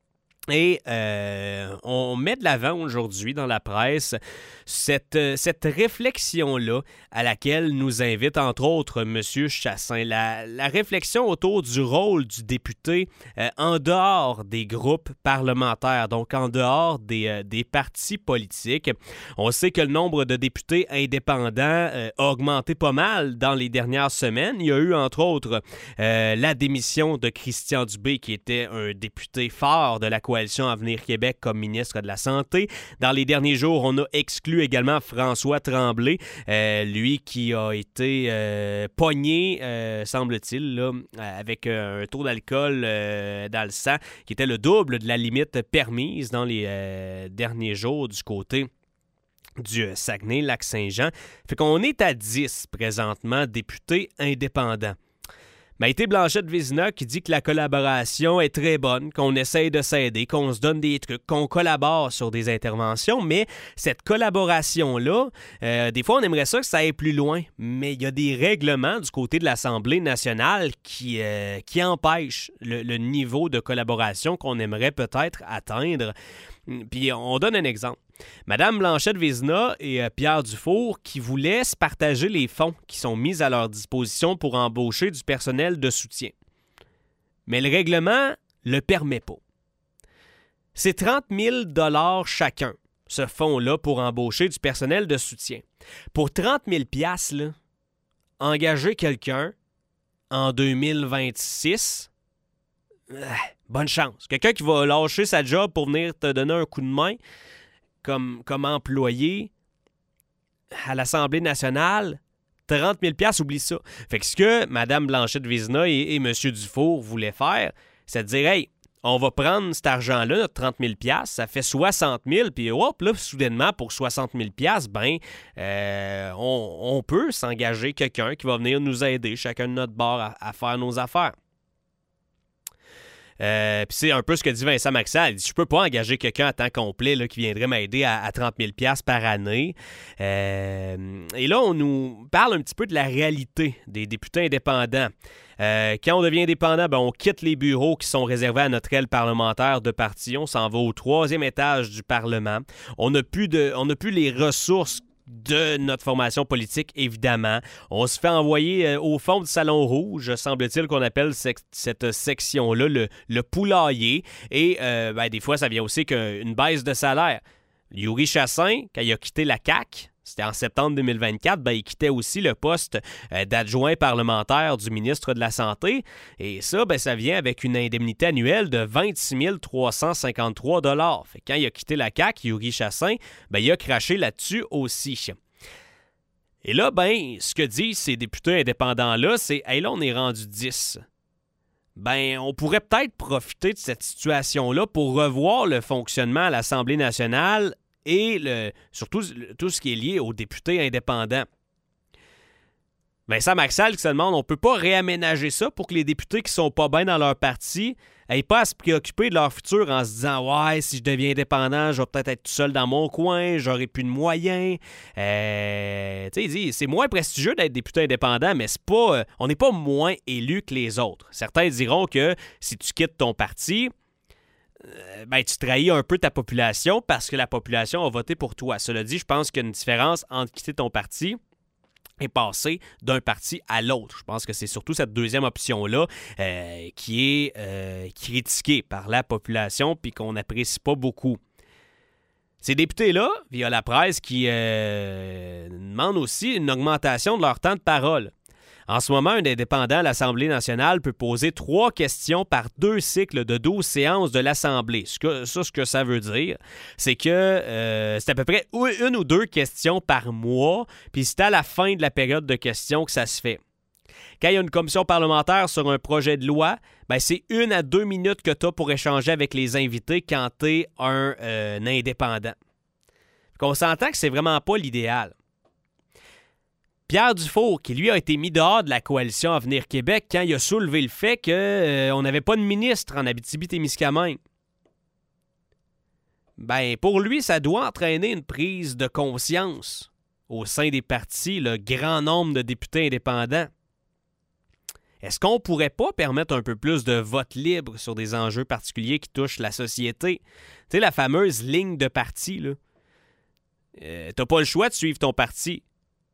Et euh, on met de l'avant aujourd'hui dans la presse cette, cette réflexion-là à laquelle nous invite entre autres M. Chassin. La, la réflexion autour du rôle du député euh, en dehors des groupes parlementaires, donc en dehors des, euh, des partis politiques. On sait que le nombre de députés indépendants euh, a augmenté pas mal dans les dernières semaines. Il y a eu entre autres euh, la démission de Christian Dubé qui était un député fort de la Coalition Avenir Québec comme ministre de la Santé. Dans les derniers jours, on a exclu également François Tremblay, euh, lui qui a été euh, pogné, euh, semble-t-il, là, avec un taux d'alcool euh, dans le sang qui était le double de la limite permise dans les euh, derniers jours du côté du Saguenay-Lac-Saint-Jean. Fait qu'on est à dix présentement députés indépendants. Maïté Blanchette-Vézina qui dit que la collaboration est très bonne, qu'on essaye de s'aider, qu'on se donne des trucs, qu'on collabore sur des interventions, mais cette collaboration-là, euh, des fois on aimerait ça que ça aille plus loin, mais il y a des règlements du côté de l'Assemblée nationale qui, euh, qui empêchent le, le niveau de collaboration qu'on aimerait peut-être atteindre. Puis on donne un exemple. Madame Blanchette-Vézina et euh, Pierre Dufour qui voulaient se partager les fonds qui sont mis à leur disposition pour embaucher du personnel de soutien. Mais le règlement ne le permet pas. C'est trente mille dollars chacun, ce fonds-là, pour embaucher du personnel de soutien. Pour trente mille dollars, là, engager quelqu'un en deux mille vingt-six, euh, bonne chance. Quelqu'un qui va lâcher sa job pour venir te donner un coup de main comme, comme employé à l'Assemblée nationale, trente mille dollars, oublie ça. Fait que ce que Mme Blanchette-Vézina et, et M. Dufour voulaient faire, c'est de dire, hey, on va prendre cet argent-là, notre trente mille dollars, ça fait soixante mille dollars, puis hop, là, soudainement, pour soixante mille dollars, ben, euh, on, on peut s'engager quelqu'un qui va venir nous aider, chacun de notre bord, à, à faire nos affaires. Euh, Puis c'est un peu ce que dit Vincent Maxal. Il dit, je peux pas engager quelqu'un à temps complet là, qui viendrait m'aider à, à trente mille dollars par année. Euh, et là, on nous parle un petit peu de la réalité des députés indépendants. Euh, quand on devient indépendant, ben, on quitte les bureaux qui sont réservés à notre aile parlementaire de parti. On s'en va au troisième étage du Parlement. On n'a plus de, on n'a plus les ressources de notre formation politique, évidemment. On se fait envoyer euh, au fond du Salon Rouge, semble-t-il qu'on appelle sec- cette section-là le, le poulailler. Et euh, ben, des fois, ça vient aussi qu'une baisse de salaire. Yuri Chassin, quand il a quitté la C A Q, c'était en septembre deux mille vingt-quatre, ben, il quittait aussi le poste euh, d'adjoint parlementaire du ministre de la Santé. Et ça, ben, ça vient avec une indemnité annuelle de vingt-six mille trois cent cinquante-trois dollars. Fait que quand il a quitté la C A Q, Yuri Chassin, ben, il a craché là-dessus aussi. Et là, ben, ce que disent ces députés indépendants-là, c'est « Hey, là, on est rendu dix. » Ben, on pourrait peut-être profiter de cette situation-là pour revoir le fonctionnement à l'Assemblée nationale et le, surtout tout ce qui est lié aux députés indépendants. Vincent Maxal qui se demande, on ne peut pas réaménager ça pour que les députés qui sont pas bien dans leur parti n'aient pas à se préoccuper de leur futur en se disant « Ouais, si je deviens indépendant, je vais peut-être être tout seul dans mon coin, j'aurai plus de moyens. Euh, » Tu sais, il dit, c'est moins prestigieux d'être député indépendant, mais c'est pas, euh, on n'est pas moins élu que les autres. Certains diront que si tu quittes ton parti, ben, tu trahis un peu ta population parce que la population a voté pour toi. Cela dit, je pense qu'il y a une différence entre quitter ton parti et passer d'un parti à l'autre. Je pense que c'est surtout cette deuxième option-là euh, qui est euh, critiquée par la population puis qu'on n'apprécie pas beaucoup. Ces députés-là, via la presse, qui euh, demandent aussi une augmentation de leur temps de parole. En ce moment, un indépendant à l'Assemblée nationale peut poser trois questions par deux cycles de douze séances de l'Assemblée. Ce que, ça, ce que ça veut dire, c'est que euh, c'est à peu près une ou deux questions par mois, puis c'est à la fin de la période de questions que ça se fait. Quand il y a une commission parlementaire sur un projet de loi, ben c'est une à deux minutes que tu as pour échanger avec les invités quand tu es un, euh, un indépendant. On s'entend que c'est vraiment pas l'idéal. Pierre Dufour, qui lui a été mis dehors de la coalition Avenir Québec quand il a soulevé le fait qu'on euh, n'avait pas de ministre en Abitibi-Témiscamingue. Ben, pour lui, ça doit entraîner une prise de conscience au sein des partis, le grand nombre de députés indépendants. Est-ce qu'on pourrait pas permettre un peu plus de vote libre sur des enjeux particuliers qui touchent la société? Tu sais, la fameuse ligne de parti, là. Euh, t'as pas le choix de suivre ton parti.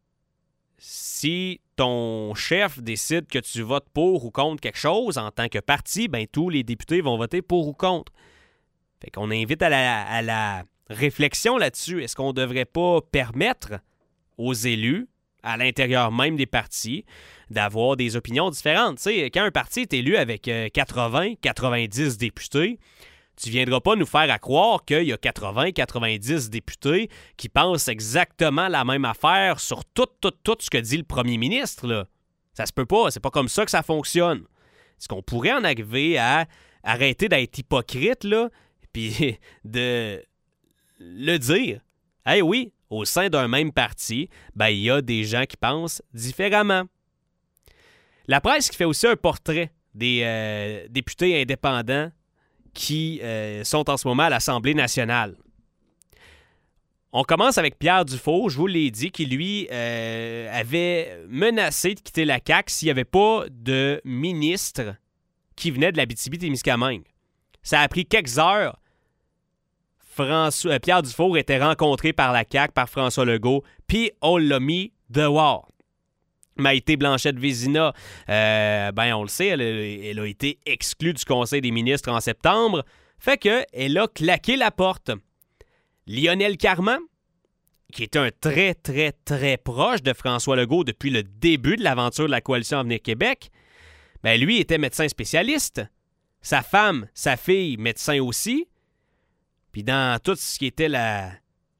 Si ton chef décide que tu votes pour ou contre quelque chose en tant que parti, ben tous les députés vont voter pour ou contre. Fait qu'on invite à la, à la réflexion là-dessus. Est-ce qu'on ne devrait pas permettre aux élus, à l'intérieur même des partis, d'avoir des opinions différentes? Tu sais, quand un parti est élu avec quatre-vingts, quatre-vingt-dix députés, tu ne viendras pas nous faire à croire qu'il y a quatre-vingts, quatre-vingt-dix députés qui pensent exactement la même affaire sur tout, tout, tout ce que dit le premier ministre, là. Ça se peut pas. C'est pas comme ça que ça fonctionne. Est-ce qu'on pourrait en arriver à arrêter d'être hypocrite, là, puis de le dire? Eh hey, oui, au sein d'un même parti, ben il y a des gens qui pensent différemment. La presse qui fait aussi un portrait des euh, députés indépendants qui euh, sont en ce moment à l'Assemblée nationale. On commence avec Pierre Dufault, je vous l'ai dit, qui lui euh, avait menacé de quitter la C A Q s'il n'y avait pas de ministre qui venait de l'Abitibi-Témiscamingue. Ça a pris quelques heures. François, euh, Pierre Dufault était rencontré par la C A Q, par François Legault, puis on l'a mis dehors. Maïté Blanchette-Vézina, euh, ben on le sait, elle, elle a été exclue du Conseil des ministres en septembre, fait qu'elle a claqué la porte. Lionel Carman, qui est un très, très, très proche de François Legault depuis le début de l'aventure de la Coalition Avenir Québec, ben lui était médecin spécialiste. Sa femme, sa fille, médecin aussi. Puis dans tout ce qui était la...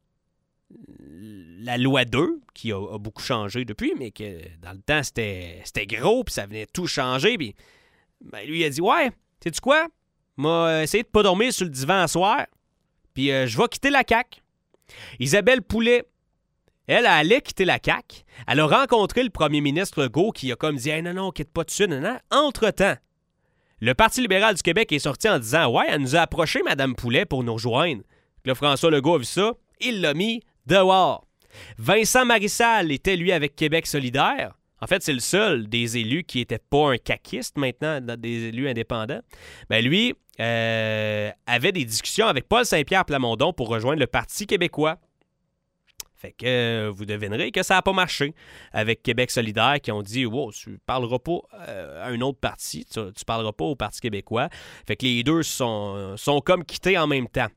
la loi deux, qui a, a beaucoup changé depuis, mais que dans le temps, c'était, c'était gros, puis ça venait tout changer. Puis ben, lui, il a dit « Ouais, sais-tu quoi? M'a essayé de pas dormir sur le divan à soir, puis euh, je vais quitter la C A Q. » Isabelle Poulet, elle, elle allait quitter la C A Q. Elle a rencontré le premier ministre Legault qui a comme dit hey, « Non, non, quitte pas tout de suite. » Non, non. Entre-temps, le Parti libéral du Québec est sorti en disant « Ouais, elle nous a approché, Mme Poulet, pour nous rejoindre. » Là, François Legault a vu ça, il l'a mis dehors. Vincent Marissal était, lui, avec Québec solidaire. En fait, c'est le seul des élus qui n'était pas un caquiste maintenant, des élus indépendants. Ben lui euh, avait des discussions avec Paul Saint-Pierre Plamondon pour rejoindre le Parti québécois. Fait que euh, vous devinerez que ça n'a pas marché avec Québec solidaire qui ont dit « Wow, tu ne parleras pas euh, à un autre parti, tu ne parleras pas au Parti québécois. » Fait que les deux sont, sont comme quittés en même temps.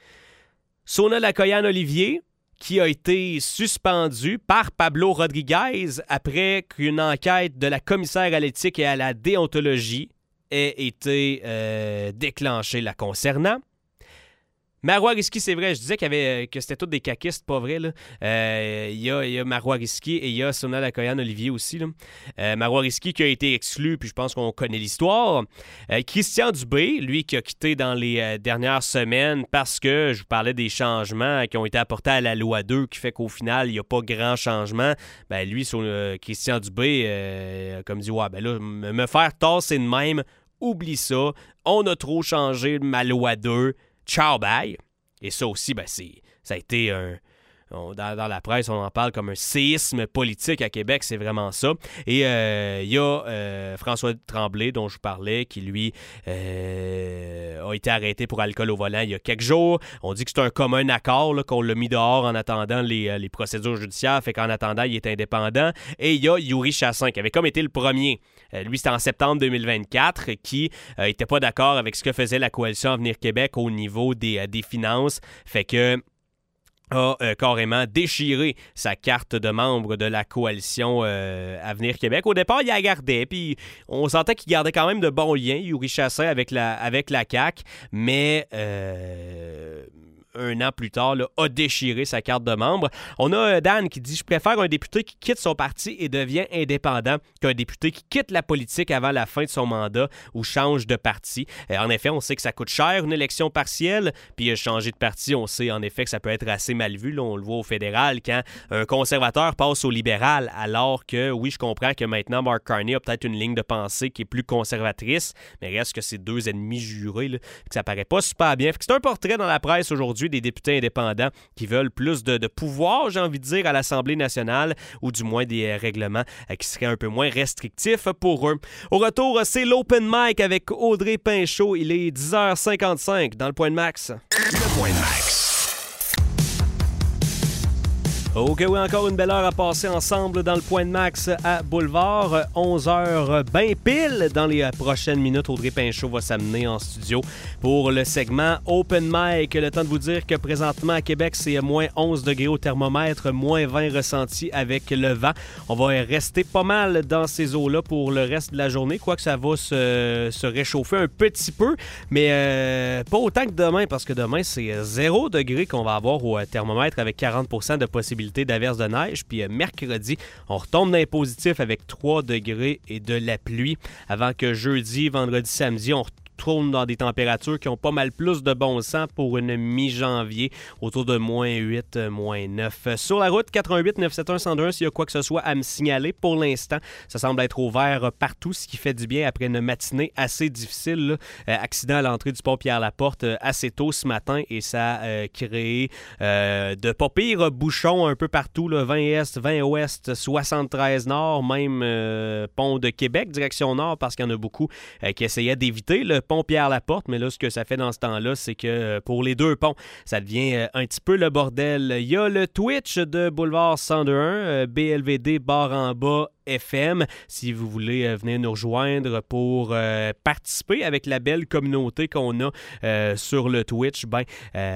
Sona Lacoyane-Olivier, qui a été suspendu par Pablo Rodriguez après qu'une enquête de la commissaire à l'éthique et à la déontologie ait été euh, déclenchée la concernant. Marois Risky, c'est vrai, je disais qu'il y avait, que c'était tous des caquistes, pas vrai. Là. Euh, il y a, il y a Marois Risky et il y a Sona Lacoyane-Olivier aussi. Là. Euh, Marois Risky qui a été exclu, puis je pense qu'on connaît l'histoire. Euh, Christian Dubé, lui qui a quitté dans les euh, dernières semaines parce que je vous parlais des changements qui ont été apportés à la loi deux qui fait qu'au final, il n'y a pas grand changement. Ben lui, sur, euh, Christian Dubé, euh, comme dit, ouais, ben là, me faire tasser de même, oublie ça, on a trop changé ma loi deux. Ciao, bye. Et ça aussi, ben c'est, ça a été un... On, dans, dans la presse, on en parle comme un séisme politique à Québec, c'est vraiment ça. Et il euh, y a euh, François Tremblay, dont je vous parlais, qui, lui, euh, a été arrêté pour alcool au volant il y a quelques jours. On dit que c'est un commun accord, là, qu'on l'a mis dehors en attendant les, les procédures judiciaires, fait qu'en attendant, il est indépendant. Et il y a Yuri Chassin, qui avait comme été le premier. Euh, lui, c'était en septembre deux mille vingt-quatre, qui n'était euh, pas d'accord avec ce que faisait la Coalition Avenir Québec au niveau des, euh, des finances. Fait que a euh, carrément déchiré sa carte de membre de la coalition euh, Avenir Québec. Au départ, il la gardait, puis on sentait qu'il gardait quand même de bons liens, Yuri Chassin, avec la, avec la C A Q, mais... Euh, un an plus tard, là, a déchiré sa carte de membre. On a euh, Dan qui dit « Je préfère un député qui quitte son parti et devient indépendant qu'un député qui quitte la politique avant la fin de son mandat ou change de parti. Euh, » En effet, on sait que ça coûte cher, une élection partielle, puis euh, changer de parti, on sait en effet que ça peut être assez mal vu. Là, on le voit au fédéral quand un conservateur passe au libéral, alors que, oui, je comprends que maintenant, Mark Carney a peut-être une ligne de pensée qui est plus conservatrice, mais reste que c'est deux ennemis jurés, là, que ça paraît pas super bien. Fait que c'est un portrait dans la presse aujourd'hui aujourd'hui des députés indépendants qui veulent plus de, de pouvoir, j'ai envie de dire, à l'Assemblée nationale, ou du moins des euh, règlements euh, qui seraient un peu moins restrictifs pour eux. Au retour, c'est l'Open Mic avec Audrey Pinchot. Il est dix heures cinquante-cinq dans le Point de Max. Le Point de Max. OK, oui, encore une belle heure à passer ensemble dans le Point de Max à Boulevard. onze heures bien pile. Dans les prochaines minutes, Audrey Pinchot va s'amener en studio pour le segment Open Mic. Le temps de vous dire que présentement à Québec, c'est moins onze degrés au thermomètre, moins vingt ressentis avec le vent. On va rester pas mal dans ces eaux-là pour le reste de la journée, quoique ça va se, se réchauffer un petit peu, mais euh, pas autant que demain, parce que demain, c'est zéro degré qu'on va avoir au thermomètre avec quarante pour cent de possibilité d'averse de neige. Puis euh, mercredi, on retombe dans les positifs avec trois degrés et de la pluie. Avant que jeudi, vendredi, samedi, on retourne dans des températures qui ont pas mal plus de bon sens pour une mi-janvier, autour de moins huit, moins neuf. Sur la route, quatre un huit neuf sept un un zéro deux un, s'il y a quoi que ce soit à me signaler. Pour l'instant, ça semble être ouvert partout, ce qui fait du bien après une matinée assez difficile. Là. Euh, accident à l'entrée du pont Pierre-Laporte euh, assez tôt ce matin et ça a euh, créé euh, de pas pires bouchons un peu partout. Là, vingt est, vingt ouest, soixante-treize nord, même euh, pont de Québec, direction nord, parce qu'il y en a beaucoup euh, qui essayaient d'éviter le pont Pierre-Laporte, mais là, ce que ça fait dans ce temps-là, c'est que pour les deux ponts, ça devient un petit peu le bordel. Il y a le Twitch de Boulevard cent deux un, B L V D barre en bas F M, si vous voulez euh, venir nous rejoindre pour euh, participer avec la belle communauté qu'on a euh, sur le Twitch, ben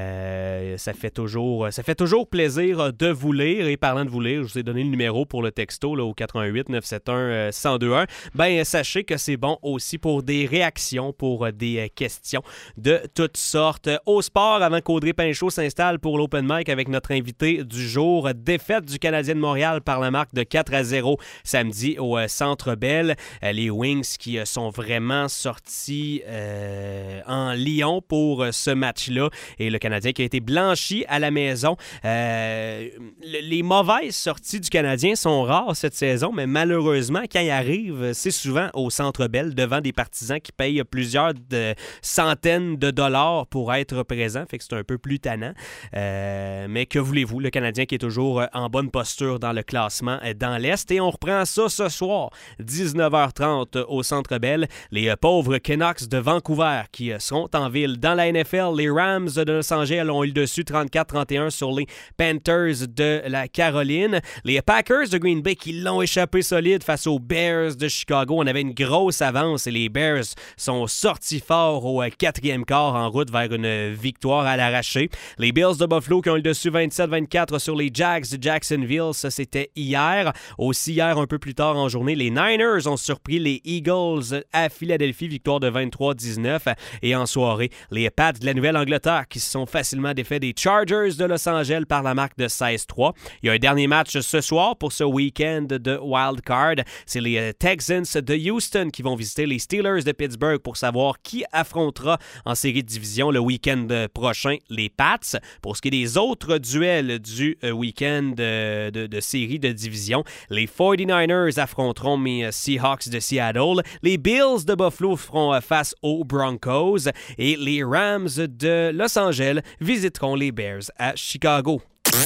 euh, ça fait toujours ça fait toujours plaisir de vous lire. Et parlant de vous lire, je vous ai donné le numéro pour le texto là, au quatre un huit neuf sept un un zéro deux un. Ben sachez que c'est bon aussi pour des réactions, pour des euh, questions de toutes sortes. Au sport, avant qu'Audrey Pinchot s'installe pour l'Open Mic avec notre invité du jour, défaite du Canadien de Montréal par la marque de quatre à zéro. Ça samedi au euh, Centre Bell. Euh, les Wings qui euh, sont vraiment sortis euh, en Lyon pour euh, ce match-là. Et le Canadien qui a été blanchi à la maison. Euh, le, les mauvaises sorties du Canadien sont rares cette saison, mais malheureusement, quand ils arrivent, c'est souvent au Centre Bell devant des partisans qui payent plusieurs de, centaines de dollars pour être présents. Fait que c'est un peu plus tannant. Euh, mais que voulez-vous? Le Canadien qui est toujours en bonne posture dans le classement dans l'Est. Et on reprend ça ce soir, dix-neuf heures trente au Centre Bell. Les pauvres Canucks de Vancouver qui seront en ville. Dans la N F L, les Rams de Los Angeles ont eu le dessus trente-quatre à trente et un sur les Panthers de la Caroline. Les Packers de Green Bay qui l'ont échappé solide face aux Bears de Chicago. On avait une grosse avance et les Bears sont sortis forts au quatrième quart en route vers une victoire à l'arraché. Les Bills de Buffalo qui ont eu le dessus vingt-sept à vingt-quatre sur les Jags de Jacksonville. Ça, c'était hier. Aussi hier, un peu plus tard en journée, les Niners ont surpris les Eagles à Philadelphie, victoire de vingt-trois à dix-neuf. Et en soirée, les Pats de la Nouvelle-Angleterre qui se sont facilement défaits des Chargers de Los Angeles par la marque de seize à trois. Il y a un dernier match ce soir pour ce week-end de Wild Card. C'est les Texans de Houston qui vont visiter les Steelers de Pittsburgh pour savoir qui affrontera en série de division le week-end prochain les Pats. Pour ce qui est des autres duels du week-end de, de, de série de division, les forty-niners affronteront mes Seahawks de Seattle. Les Bills de Buffalo feront face aux Broncos. Et les Rams de Los Angeles visiteront les Bears à Chicago.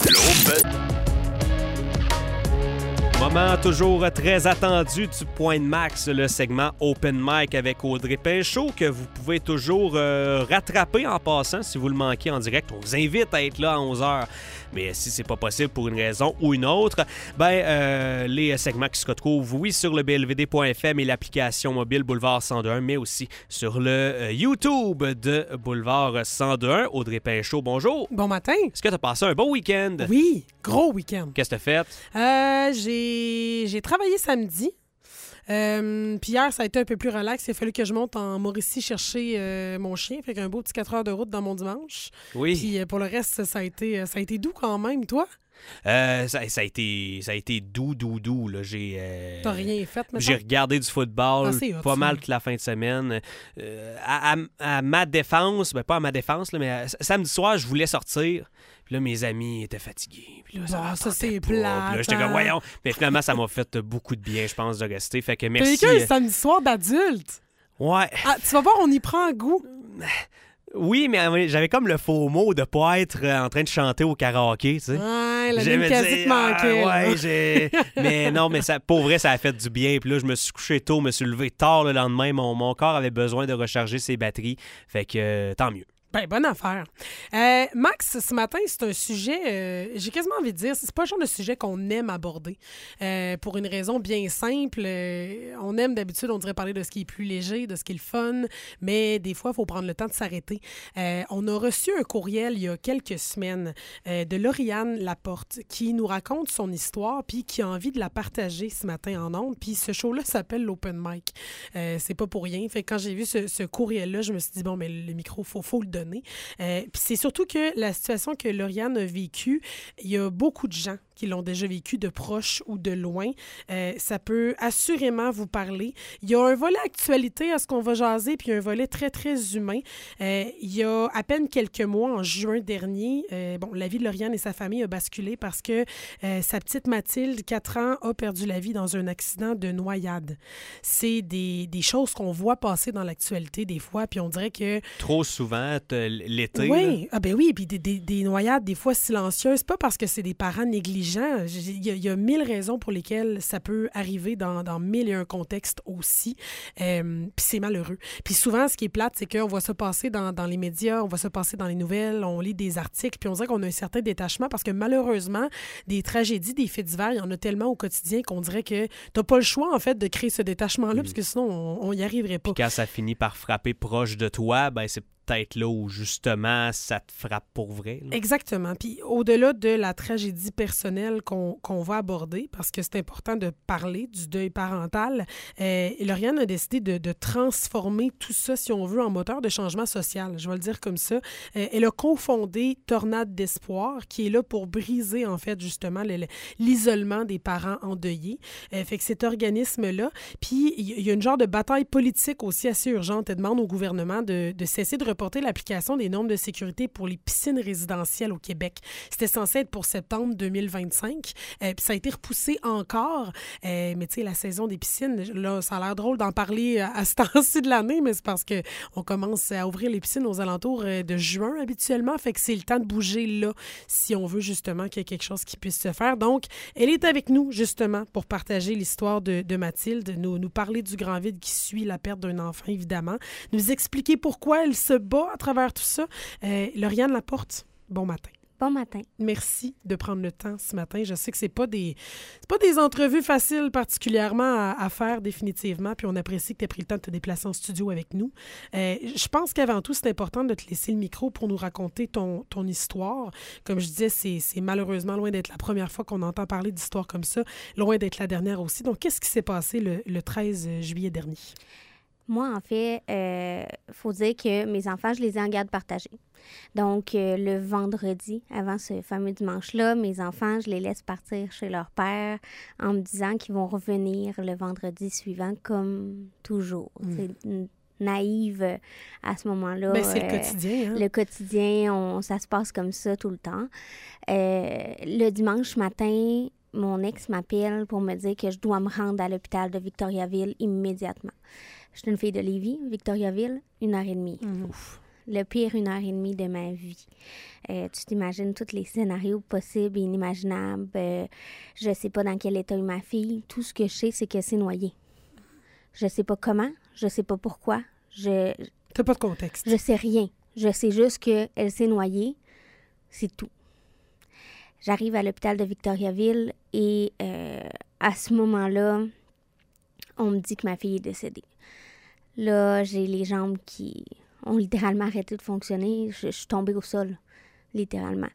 Moment toujours très attendu du Point de Max, le segment Open Mic avec Audrey Pinchot que vous pouvez toujours euh, rattraper en passant si vous le manquez en direct. On vous invite à être là à onze heures. Mais si c'est pas possible pour une raison ou une autre, ben euh, les segments qui se retrouvent, oui, sur le b l v d point f m et l'application mobile Boulevard cent deux un, mais aussi sur le euh, YouTube de Boulevard cent deux un. Audrey Pinchot, bonjour. Bon matin. Est-ce que tu as passé un bon week-end? Oui, gros week-end. Qu'est-ce que tu as fait? Euh, j'ai, j'ai travaillé samedi. Euh, puis hier, ça a été un peu plus relax. Il a fallu que je monte en Mauricie chercher euh, mon chien. Fait qu'un beau petit quatre heures de route dans mon dimanche. Oui. Puis euh, pour le reste, ça a été, ça a été doux quand même. Toi? Euh, ça, ça, a été, ça a été doux, doux, doux. Là. J'ai, euh, T'as rien fait, maintenant? J'ai regardé du football ah, pas mal toute la fin de semaine. Euh, à, à, à ma défense, ben pas à ma défense, là, mais à, samedi soir, je voulais sortir. Puis là, mes amis étaient fatigués. Puis là, ça, bon, ça c'est pas. plate. Puis là, j'étais comme, voyons. Mais finalement, ça m'a fait beaucoup de bien, je pense, de rester. Fait que T'as merci. vécu un samedi soir d'adulte? Ouais. Ah, tu vas voir, on y prend goût. Oui, mais j'avais comme le faux mot de pas être en train de chanter au karaoké, tu sais. Ouais, la J'aimais ligne quasi dire, te manquait. ah, là. ouais, j'ai... mais non, mais ça, pour vrai, ça a fait du bien. Puis là, je me suis couché tôt, me suis levé tard le lendemain. Mon, mon corps avait besoin de recharger ses batteries. Fait que euh, tant mieux. Ben, bonne affaire. Euh, Max, ce matin, c'est un sujet, euh, j'ai quasiment envie de dire, c'est pas le genre de sujet qu'on aime aborder. Euh, pour une raison bien simple. Euh, on aime d'habitude, on dirait parler de ce qui est plus léger, de ce qui est le fun, mais des fois, il faut prendre le temps de s'arrêter. Euh, on a reçu un courriel il y a quelques semaines euh, de Lauriane Laporte qui nous raconte son histoire puis qui a envie de la partager ce matin en ondes. Puis ce show-là s'appelle l'Open Mic. Euh, c'est pas pour rien. Fait que quand j'ai vu ce, ce courriel-là, je me suis dit, bon, mais le micro, faut, faut le donner. Euh, puis c'est surtout que la situation que Lauriane a vécue, il y a beaucoup de gens qui l'ont déjà vécu de proche ou de loin. Euh, ça peut assurément vous parler. Il y a un volet actualité à ce qu'on va jaser, puis il y a un volet très, très humain. Euh, il y a à peine quelques mois, en juin dernier, euh, bon, la vie de Lauriane et sa famille a basculé parce que euh, sa petite Mathilde, quatre ans, a perdu la vie dans un accident de noyade. C'est des, des choses qu'on voit passer dans l'actualité des fois, puis on dirait que... Trop souvent, l'été. Oui, ah ben oui, puis des, des, des noyades des fois silencieuses, pas parce que c'est des parents négligents. Il y, a, il y a mille raisons pour lesquelles ça peut arriver dans, dans mille et un contextes aussi. Euh, puis c'est malheureux. Puis souvent, ce qui est plate, c'est qu'on voit ça passer dans, dans les médias, on voit ça passer dans les nouvelles, on lit des articles, puis on dirait qu'on a un certain détachement parce que malheureusement, des tragédies, des faits divers, il y en a tellement au quotidien qu'on dirait que t'as pas le choix, en fait, de créer ce détachement-là, mmh. parce que sinon, on n'y arriverait pas. Puis quand ça finit par frapper proche de toi, ben c'est peut-être là où, justement, ça te frappe pour vrai. Là. Exactement. Puis au-delà de la tragédie personnelle qu'on, qu'on va aborder, parce que c'est important de parler du deuil parental, euh, Lauriane a décidé de, de transformer tout ça, si on veut, en moteur de changement social. Je vais le dire comme ça. Euh, elle a cofondé Tornade d'espoir, qui est là pour briser, en fait, justement, le, l'isolement des parents endeuillés. Euh, fait que cet organisme-là, puis il y a une genre de bataille politique aussi assez urgente. Elle demande au gouvernement de, de cesser de reporter l'application des normes de sécurité pour les piscines résidentielles au Québec. C'était censé être pour septembre deux mille vingt-cinq. Euh, puis ça a été repoussé encore. Euh, mais tu sais, la saison des piscines, là, ça a l'air drôle d'en parler à, à ce temps-ci de l'année, mais c'est parce qu'on commence à ouvrir les piscines aux alentours de juin habituellement. Fait que c'est le temps de bouger là, si on veut justement qu'il y ait quelque chose qui puisse se faire. Donc, elle est avec nous justement pour partager l'histoire de, de Mathilde, nous, nous parler du grand vide qui suit la perte d'un enfant, évidemment, nous expliquer pourquoi elle se bat à travers tout ça. Euh, Lauriane Laporte, bon matin. Bon matin. Merci de prendre le temps ce matin. Je sais que c'est pas des c'est pas des entrevues faciles particulièrement à, à faire définitivement, puis on apprécie que tu aies pris le temps de te déplacer en studio avec nous. Euh, je pense qu'avant tout, c'est important de te laisser le micro pour nous raconter ton, ton histoire. Comme je disais, c'est, c'est malheureusement loin d'être la première fois qu'on entend parler d'histoires comme ça, loin d'être la dernière aussi. Donc, qu'est-ce qui s'est passé le, le treize juillet dernier? Moi, en fait, il euh, faut dire que mes enfants, je les ai en garde partagée. Donc, euh, le vendredi, avant ce fameux dimanche-là, mes enfants, je les laisse partir chez leur père en me disant qu'ils vont revenir le vendredi suivant comme toujours. Mmh. C'est naïve à ce moment-là. Bien, c'est euh, le quotidien. Hein? Le quotidien, on, ça se passe comme ça tout le temps. Euh, le dimanche matin, mon ex m'appelle pour me dire que je dois me rendre à l'hôpital de Victoriaville immédiatement. Je suis une fille de Lévis, Victoriaville, une heure et demie. Mmh. Ouf. Le pire une heure et demie de ma vie. Euh, tu t'imagines tous les scénarios possibles et inimaginables. Euh, je ne sais pas dans quel état est ma fille. Tout ce que je sais, c'est qu'elle s'est noyée. Je ne sais pas comment, je ne sais pas pourquoi. Je T'as pas de contexte. Je sais rien. Je sais juste qu'elle s'est noyée. C'est tout. J'arrive à l'hôpital de Victoriaville et euh, à ce moment-là, on me dit que ma fille est décédée. Là, j'ai les jambes qui ont littéralement arrêté de fonctionner. Je, je suis tombée au sol, littéralement.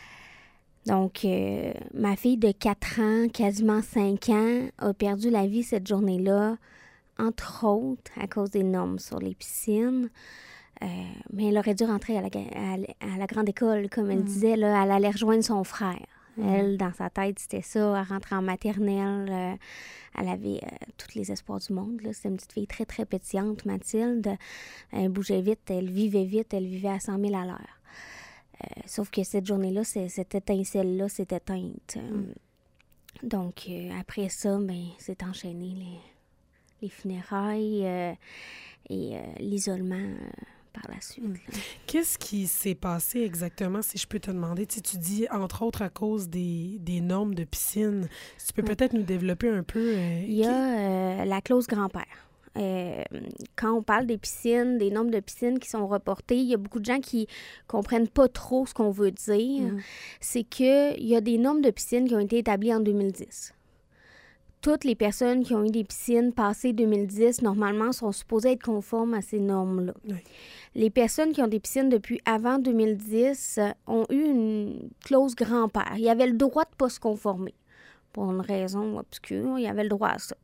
Donc, euh, ma fille de quatre ans, quasiment cinq ans, a perdu la vie cette journée-là, entre autres à cause des normes sur les piscines. Euh, mais elle aurait dû rentrer à la, à, à la grande école, comme elle mmh. disait. Là, elle allait rejoindre son frère. Mmh. Elle, dans sa tête, c'était ça. Elle rentrait en maternelle. Euh, elle avait euh, tous les espoirs du monde. Là. C'était une petite fille très, très pétillante, Mathilde. Elle bougeait vite, elle vivait vite, elle vivait à cent mille à l'heure. Euh, sauf que cette journée-là, c'est, cette étincelle-là s'est éteinte. Mmh. Donc, euh, après ça, ben, c'est enchaîné les, les funérailles euh, et euh, l'isolement euh, par la suite. Mmh. Qu'est-ce qui s'est passé exactement, si je peux te demander? Tu sais, tu dis, entre autres, à cause des, des normes de piscine. Si tu peux Ouais. peut-être nous développer un peu... Euh, Il y a euh, la clause grand-père. Euh, quand on parle des piscines, des normes de piscine qui sont reportées, il y a beaucoup de gens qui comprennent pas trop ce qu'on veut dire. Mmh. C'est qu'il y a des normes de piscine qui ont été établies en deux mille dix. Toutes les personnes qui ont eu des piscines passées deux mille dix, normalement, sont supposées être conformes à ces normes-là. Oui. Les personnes qui ont des piscines depuis avant deux mille dix euh, ont eu une clause grand-père. Ils avaient le droit de ne pas se conformer. Pour une raison obscure, ils avaient le droit à ça.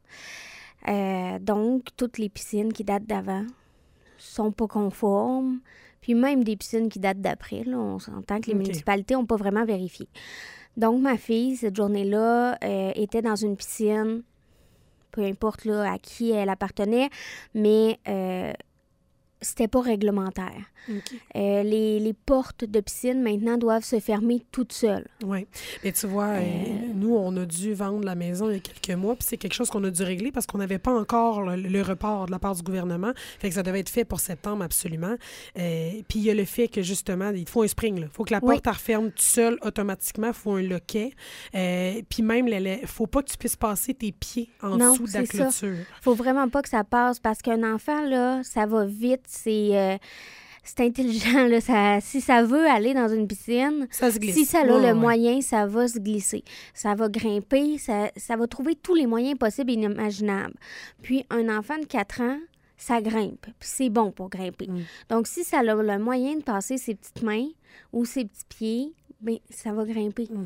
Euh, donc, toutes les piscines qui datent d'avant sont pas conformes. Puis même des piscines qui datent d'après, là, on s'entend que les OK. municipalités n'ont pas vraiment vérifié. Donc, ma fille, cette journée-là, euh, était dans une piscine, peu importe là, à qui elle appartenait, mais euh, c'était pas réglementaire. OK. Euh, les, les portes de piscine, maintenant, doivent se fermer toutes seules. Oui. Mais tu vois, euh, Euh, nous, on a dû vendre la maison il y a quelques mois, puis c'est quelque chose qu'on a dû régler parce qu'on n'avait pas encore le, le report de la part du gouvernement. Fait que ça devait être fait pour septembre, absolument. Euh, puis il y a le fait que, justement, il faut un spring. Il faut que la Oui. porte, elle referme tout seul automatiquement. Il faut un loquet. Euh, puis même, il ne faut pas que tu puisses passer tes pieds en Non, dessous de la c'est ça. clôture. Faut vraiment pas que ça passe parce qu'un enfant, là, ça va vite, c'est... euh, c'est intelligent, là. Ça, si ça veut aller dans une piscine, Ça se glisse. si ça a Ouais, le ouais. moyen, ça va se glisser. Ça va grimper, ça, ça va trouver tous les moyens possibles et inimaginables. Puis, un enfant de quatre ans, ça grimpe. Puis, c'est bon pour grimper. Mm. Donc, si ça a le moyen de passer ses petites mains ou ses petits pieds, bien, ça va grimper. Mm.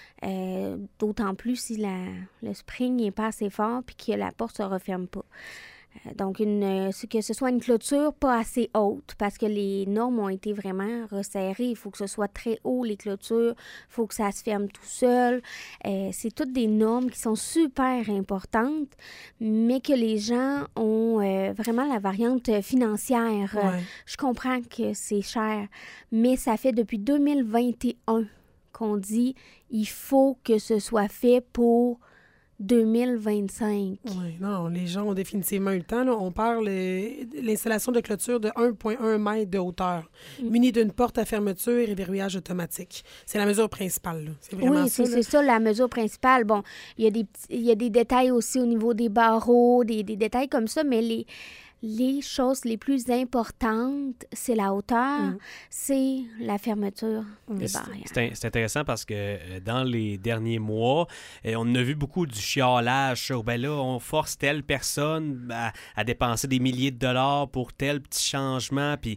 Euh, d'autant plus si la, le spring n'est pas assez fort puis que la porte ne se referme pas. Euh, donc, une, euh, que ce soit une clôture pas assez haute parce que les normes ont été vraiment resserrées. Il faut que ce soit très haut, les clôtures. Il faut que ça se ferme tout seul. Euh, c'est toutes des normes qui sont super importantes, mais que les gens ont euh, vraiment la variante financière. Euh, Ouais. Je comprends que c'est cher, mais ça fait depuis deux mille vingt et un qu'on dit il faut que ce soit fait pour deux mille vingt-cinq. Oui, non, les gens ont définitivement eu le temps. Là. On parle euh, de l'installation de clôture de un virgule un mètre de hauteur, Mm. munie d'une porte à fermeture et verrouillage automatique. C'est la mesure principale. Là. C'est vraiment Oui, ça. c'est là. c'est ça la mesure principale. Bon, il y a des petits- il y a des détails aussi au niveau des barreaux, des, des détails comme ça, mais les, les choses les plus importantes, c'est la hauteur, Mm. c'est la fermeture des C'est- barrières. C'est in- c'est intéressant parce que euh, dans les derniers mois, euh, on a vu beaucoup du chiolage sur ben là, on force telle personne à, à dépenser des milliers de dollars pour tel petit changement. Puis,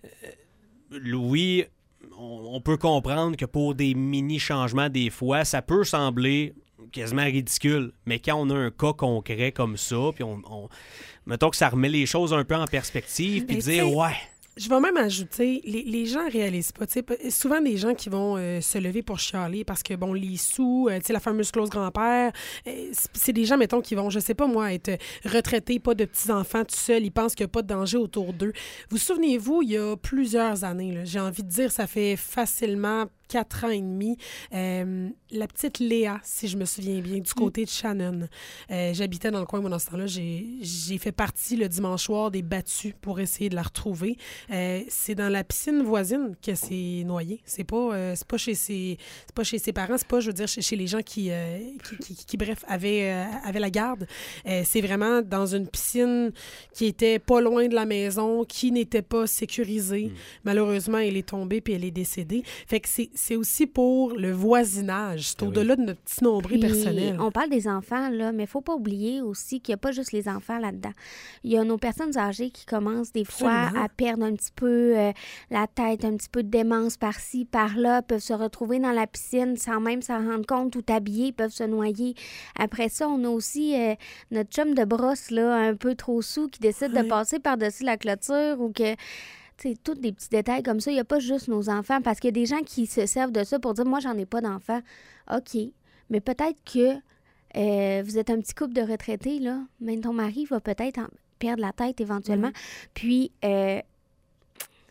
euh, oui, on, on peut comprendre que pour des mini-changements, des fois, ça peut sembler quasiment ridicule. Mais quand on a un cas concret comme ça, puis on, on- mettons que ça remet les choses un peu en perspective, puis Ben, dire, tu sais, ouais. Je vais même ajouter, les, les gens réalisent pas. Tu sais, p- souvent, des gens qui vont euh, se lever pour chialer parce que, bon, les sous, euh, tu sais, la fameuse clause grand-père, euh, c- c'est des gens, mettons, qui vont, je sais pas moi, être retraités, pas de petits-enfants tout seuls, ils pensent qu'il n'y a pas de danger autour d'eux. Vous souvenez-vous, il y a plusieurs années, là, j'ai envie de dire, ça fait facilement quatre ans et demi, euh, la petite Léa, si je me souviens bien, du côté de Shannon. Euh, j'habitais dans le coin, moi, dans ce temps-là. J'ai, j'ai fait partie, le dimanche soir, des battues pour essayer de la retrouver. Euh, c'est dans la piscine voisine qu'elle s'est noyée. C'est pas, euh, c'est pas chez ses, c'est pas chez ses parents, c'est pas, je veux dire, chez, chez les gens qui, euh, qui, qui, qui, bref, avaient, euh, avaient la garde. Euh, c'est vraiment dans une piscine qui était pas loin de la maison, qui n'était pas sécurisée. Mm. Malheureusement, elle est tombée puis elle est décédée. Fait que c'est, c'est aussi pour le voisinage. C'est Ah oui. au-delà de notre petit nombril Puis, personnel. on parle des enfants, là, mais il ne faut pas oublier aussi qu'il n'y a pas juste les enfants là-dedans. Il y a nos personnes âgées qui commencent des fois Absolument. à perdre un petit peu euh, la tête, un petit peu de démence par-ci, par-là, peuvent se retrouver dans la piscine sans même s'en rendre compte, tout habillés, peuvent se noyer. Après ça, on a aussi euh, notre chum de brosse, là, un peu trop sous, qui décide Oui. de passer par-dessus la clôture ou que... C'est tous des petits détails comme ça. Il n'y a pas juste nos enfants, parce qu'il y a des gens qui se servent de ça pour dire « Moi, j'en ai pas d'enfants. » OK, mais peut-être que euh, vous êtes un petit couple de retraités, là, mais ton mari va peut-être en perdre la tête éventuellement. Mhm. Puis, euh,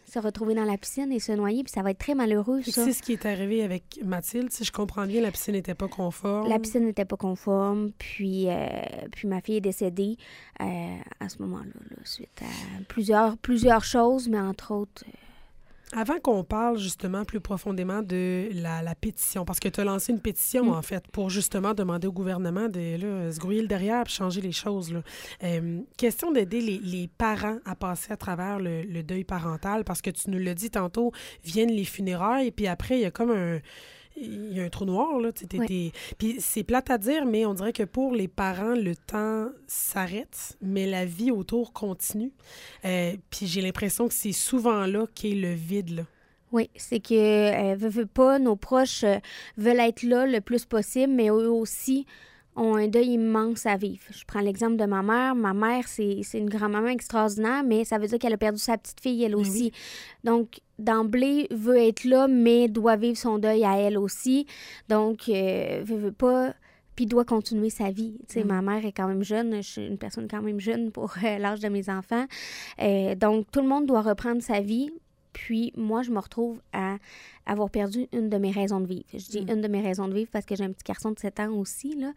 se retrouver dans la piscine et se noyer, puis ça va être très malheureux, ça. C'est ce qui est arrivé avec Mathilde. Si je comprends bien, la piscine n'était pas conforme. La piscine n'était pas conforme, puis, euh, puis ma fille est décédée euh, à ce moment-là, là, suite à plusieurs, plusieurs choses, mais entre autres... Euh... Avant qu'on parle justement plus profondément de la, la pétition, parce que tu as lancé une pétition, mm. en fait, pour justement demander au gouvernement de là, se grouiller le derrière et changer les choses. Là. Euh, question d'aider les, les parents à passer à travers le, le deuil parental, parce que tu nous l'as dit tantôt, viennent les funérailles, puis après, il y a comme un... Il y a un trou noir, là. Oui. Puis c'est plate à dire, mais on dirait que pour les parents, le temps s'arrête, mais la vie autour continue. Euh, puis j'ai l'impression que c'est souvent là qu'est le vide, là. Oui, c'est que, euh, veut, veut pas, nos proches euh, veulent être là le plus possible, mais eux aussi ont un deuil immense à vivre. Je prends l'exemple de ma mère. Ma mère, c'est, c'est une grand-maman extraordinaire, mais ça veut dire qu'elle a perdu sa petite fille, elle aussi. Oui. Donc, d'emblée, veut être là, mais doit vivre son deuil à elle aussi. Donc, euh, veut, veut pas, puis doit continuer sa vie. Tu sais, mm. ma mère est quand même jeune. Je suis une personne quand même jeune pour euh, l'âge de mes enfants. Euh, donc, tout le monde doit reprendre sa vie. Puis, moi, je me retrouve à avoir perdu une de mes raisons de vivre. Je dis mmh. une de mes raisons de vivre parce que j'ai un petit garçon de sept ans aussi, là.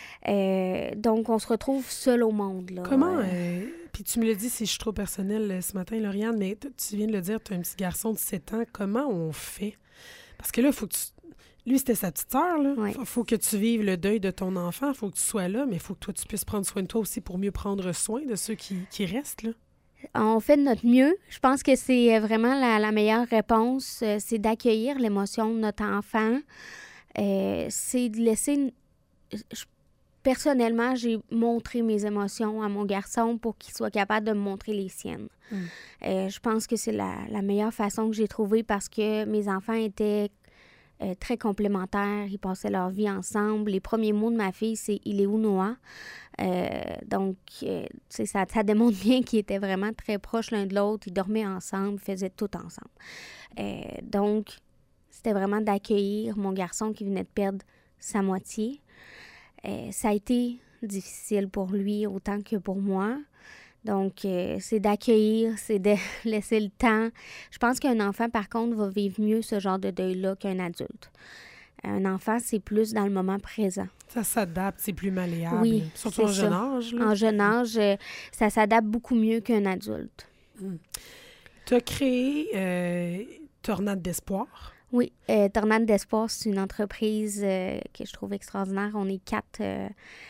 Euh, donc, on se retrouve seul au monde, là. Comment... Euh, puis tu me l'as dit, si je suis trop personnelle ce matin, Lauriane, mais tu viens de le dire, tu as un petit garçon de sept ans. Comment on fait? Parce que là, il faut que tu... Lui, c'était sa petite sœur, là. Il oui. faut que tu vives le deuil de ton enfant. Il faut que tu sois là, mais il faut que toi, tu puisses prendre soin de toi aussi pour mieux prendre soin de ceux qui, qui restent, là. On fait de notre mieux. Je pense que c'est vraiment la, la meilleure réponse, euh, c'est d'accueillir l'émotion de notre enfant. Euh, c'est de laisser... Je, personnellement, j'ai montré mes émotions à mon garçon pour qu'il soit capable de me montrer les siennes. Mm. Euh, je pense que c'est la, la meilleure façon que j'ai trouvée parce que mes enfants étaient euh, très complémentaires. Ils passaient leur vie ensemble. Les premiers mots de ma fille, c'est « Il est où Noah? » Euh, donc, euh, ça, ça démontre bien qu'ils étaient vraiment très proches l'un de l'autre. Ils dormaient ensemble, ils faisaient tout ensemble. Euh, donc, c'était vraiment d'accueillir mon garçon qui venait de perdre sa moitié. Euh, ça a été difficile pour lui autant que pour moi. Donc, euh, c'est d'accueillir, c'est de laisser le temps. Je pense qu'un enfant, par contre, va vivre mieux ce genre de deuil-là qu'un adulte. Un enfant, c'est plus dans le moment présent. Ça s'adapte, c'est plus malléable. Oui, surtout en ça. jeune âge. Là. En jeune âge, ça s'adapte beaucoup mieux qu'un adulte. Mmh. Tu as créé euh, Tornade d'espoir. Oui, euh, Tornade d'espoir, c'est une entreprise euh, que je trouve extraordinaire. On est quatre euh,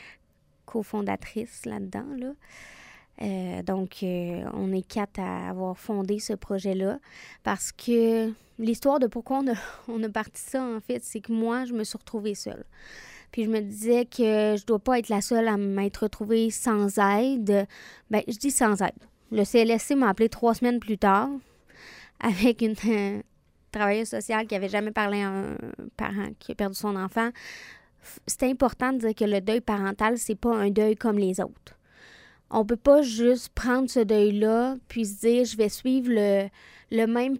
cofondatrices là-dedans, là. Euh, donc, euh, on est quatre à avoir fondé ce projet-là parce que l'histoire de pourquoi on a, on a parti ça, en fait, c'est que moi, je me suis retrouvée seule. Puis je me disais que je dois pas être la seule à m'être retrouvée sans aide. Bien, je dis sans aide. Le C L S C m'a appelé trois semaines plus tard avec une euh, travailleuse sociale qui avait jamais parlé à un parent qui a perdu son enfant. C'est important de dire que le deuil parental, c'est pas un deuil comme les autres. On peut pas juste prendre ce deuil-là puis se dire je vais suivre le, le même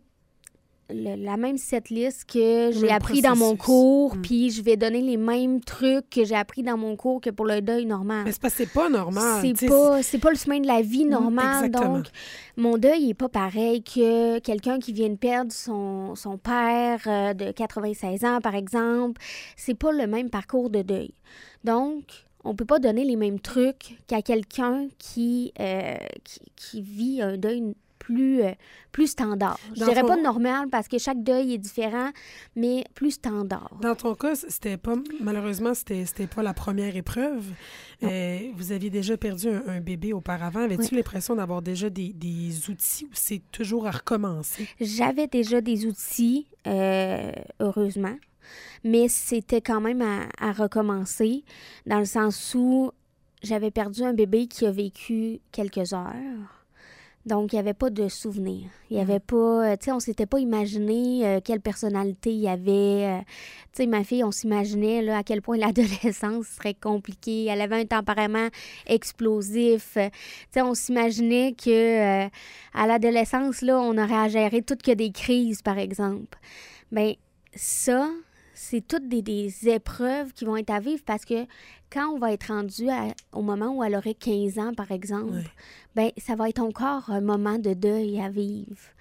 le, la même setlist que j'ai appris dans mon cours, mmh. puis je vais donner les mêmes trucs que j'ai appris dans mon cours que pour le deuil normal. Mais c'est parce que c'est pas normal. C'est pas, c'est pas le chemin de la vie normal. Mmh, donc, mon deuil est pas pareil que quelqu'un qui vient de perdre son, son père euh, de quatre-vingt-seize ans, par exemple. C'est pas le même parcours de deuil. Donc, on peut pas donner les mêmes trucs qu'à quelqu'un qui, euh, qui, qui vit un deuil plus, euh, plus standard. Je dirais ton... pas normal parce que chaque deuil est différent, mais plus standard. Dans ton cas, c'était pas, malheureusement, c'était, c'était pas la première épreuve. Euh, vous aviez déjà perdu un, un bébé auparavant. Avais-tu oui. l'impression d'avoir déjà des, des outils ou c'est toujours à recommencer? J'avais déjà des outils, euh, heureusement. Mais c'était quand même à, à recommencer, dans le sens où j'avais perdu un bébé qui a vécu quelques heures. Donc, il n'y avait pas de souvenirs. Il n'y avait pas... Tu sais, on s'était pas imaginé euh, quelle personnalité il y avait. Euh, tu sais, ma fille, on s'imaginait là, à quel point l'adolescence serait compliquée. Elle avait un tempérament explosif. Euh, tu sais, on s'imaginait que euh, à l'adolescence, là, on aurait à gérer toutes que des crises, par exemple. Bien, ça... c'est toutes des, des épreuves qui vont être à vivre parce que quand on va être rendu à, au moment où elle aurait quinze ans, par exemple, oui. ben ça va être encore un moment de deuil à vivre.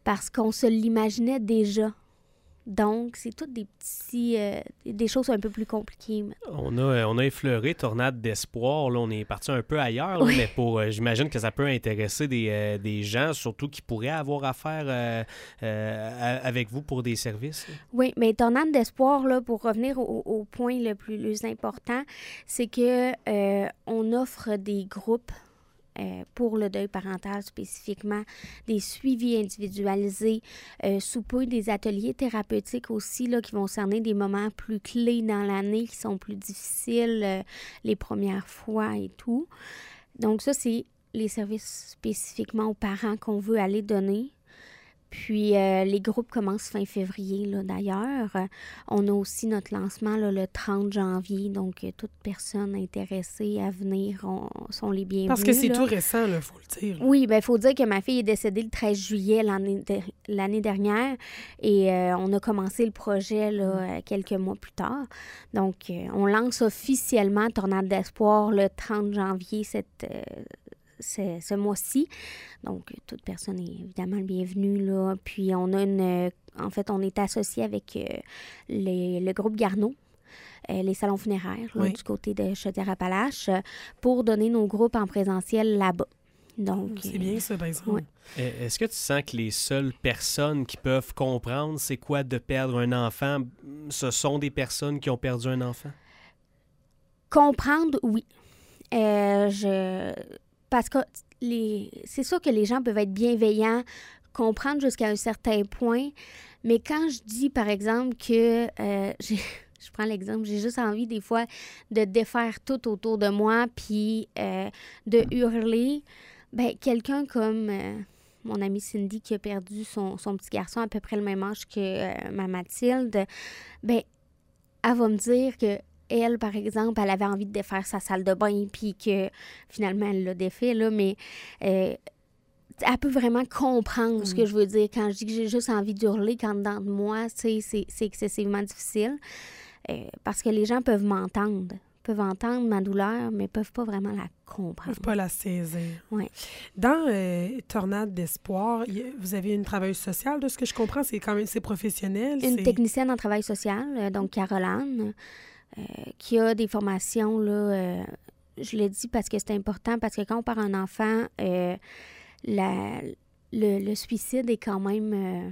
parce qu'on se l'imaginait déjà. Donc, c'est toutes des petits, euh, des choses un peu plus compliquées. On a, on a effleuré Tornade d'espoir. Là, on est parti un peu ailleurs, là, oui. mais pour, euh, j'imagine que ça peut intéresser des, euh, des gens, surtout qui pourraient avoir affaire euh, euh, avec vous pour des services. Là. Oui, mais Tornade d'espoir, là, pour revenir au, au point le plus, le plus important, c'est que euh, on offre des groupes Euh, pour le deuil parental spécifiquement, des suivis individualisés, euh, sous peu des ateliers thérapeutiques aussi là, qui vont cerner des moments plus clés dans l'année qui sont plus difficiles euh, les premières fois et tout. Donc ça, c'est les services spécifiquement aux parents qu'on veut aller donner. Puis, euh, les groupes commencent fin février, là, d'ailleurs. Euh, on a aussi notre lancement là, le trente janvier. Donc, euh, toute personne intéressée à venir on, sont les bienvenus. Parce que c'est là. tout récent, il faut le dire. Là. Oui, bien, il faut dire que ma fille est décédée le treize juillet l'année, de, l'année dernière. Et euh, on a commencé le projet là, quelques mois plus tard. Donc, euh, on lance officiellement Tornade d'espoir le trente janvier cette euh, Ce, ce mois-ci. Donc, toute personne est évidemment le bienvenue, là. Puis, on a une... En fait, on est associé avec euh, les, le groupe Garneau, euh, les salons funéraires, là, oui. du côté de Chaudière-Appalaches, pour donner nos groupes en présentiel là-bas. Donc, c'est bien ça, par exemple. Ouais. Est-ce que tu sens que les seules personnes qui peuvent comprendre c'est quoi de perdre un enfant, ce sont des personnes qui ont perdu un enfant? Comprendre, oui. Euh, je... Parce que les... c'est sûr que les gens peuvent être bienveillants, comprendre jusqu'à un certain point, mais quand je dis, par exemple, que euh, j'ai... je prends l'exemple, j'ai juste envie des fois de défaire tout autour de moi, puis euh, de hurler, bien, quelqu'un comme euh, mon amie Cindy qui a perdu son, son petit garçon à peu près le même âge que euh, ma Mathilde, bien, elle va me dire que elle, par exemple, elle avait envie de défaire sa salle de bain, puis que finalement, elle l'a défait, là, mais euh, elle peut vraiment comprendre mmh. ce que je veux dire. Quand je dis que j'ai juste envie d'hurler, quand dedans de moi, c'est, c'est excessivement difficile. Euh, parce que les gens peuvent m'entendre, peuvent entendre ma douleur, mais peuvent pas vraiment la comprendre. Ils peuvent pas la saisir. Oui. Dans euh, Tornade d'espoir, y a, vous avez une travailleuse sociale, de ce que je comprends, c'est quand même c'est professionnel. Une c'est... technicienne en travail social, euh, donc Caroline, euh, qui a des formations, là, euh, je le dis parce que c'est important, parce que quand on perd un enfant, euh, la, le, le suicide est quand même... Euh,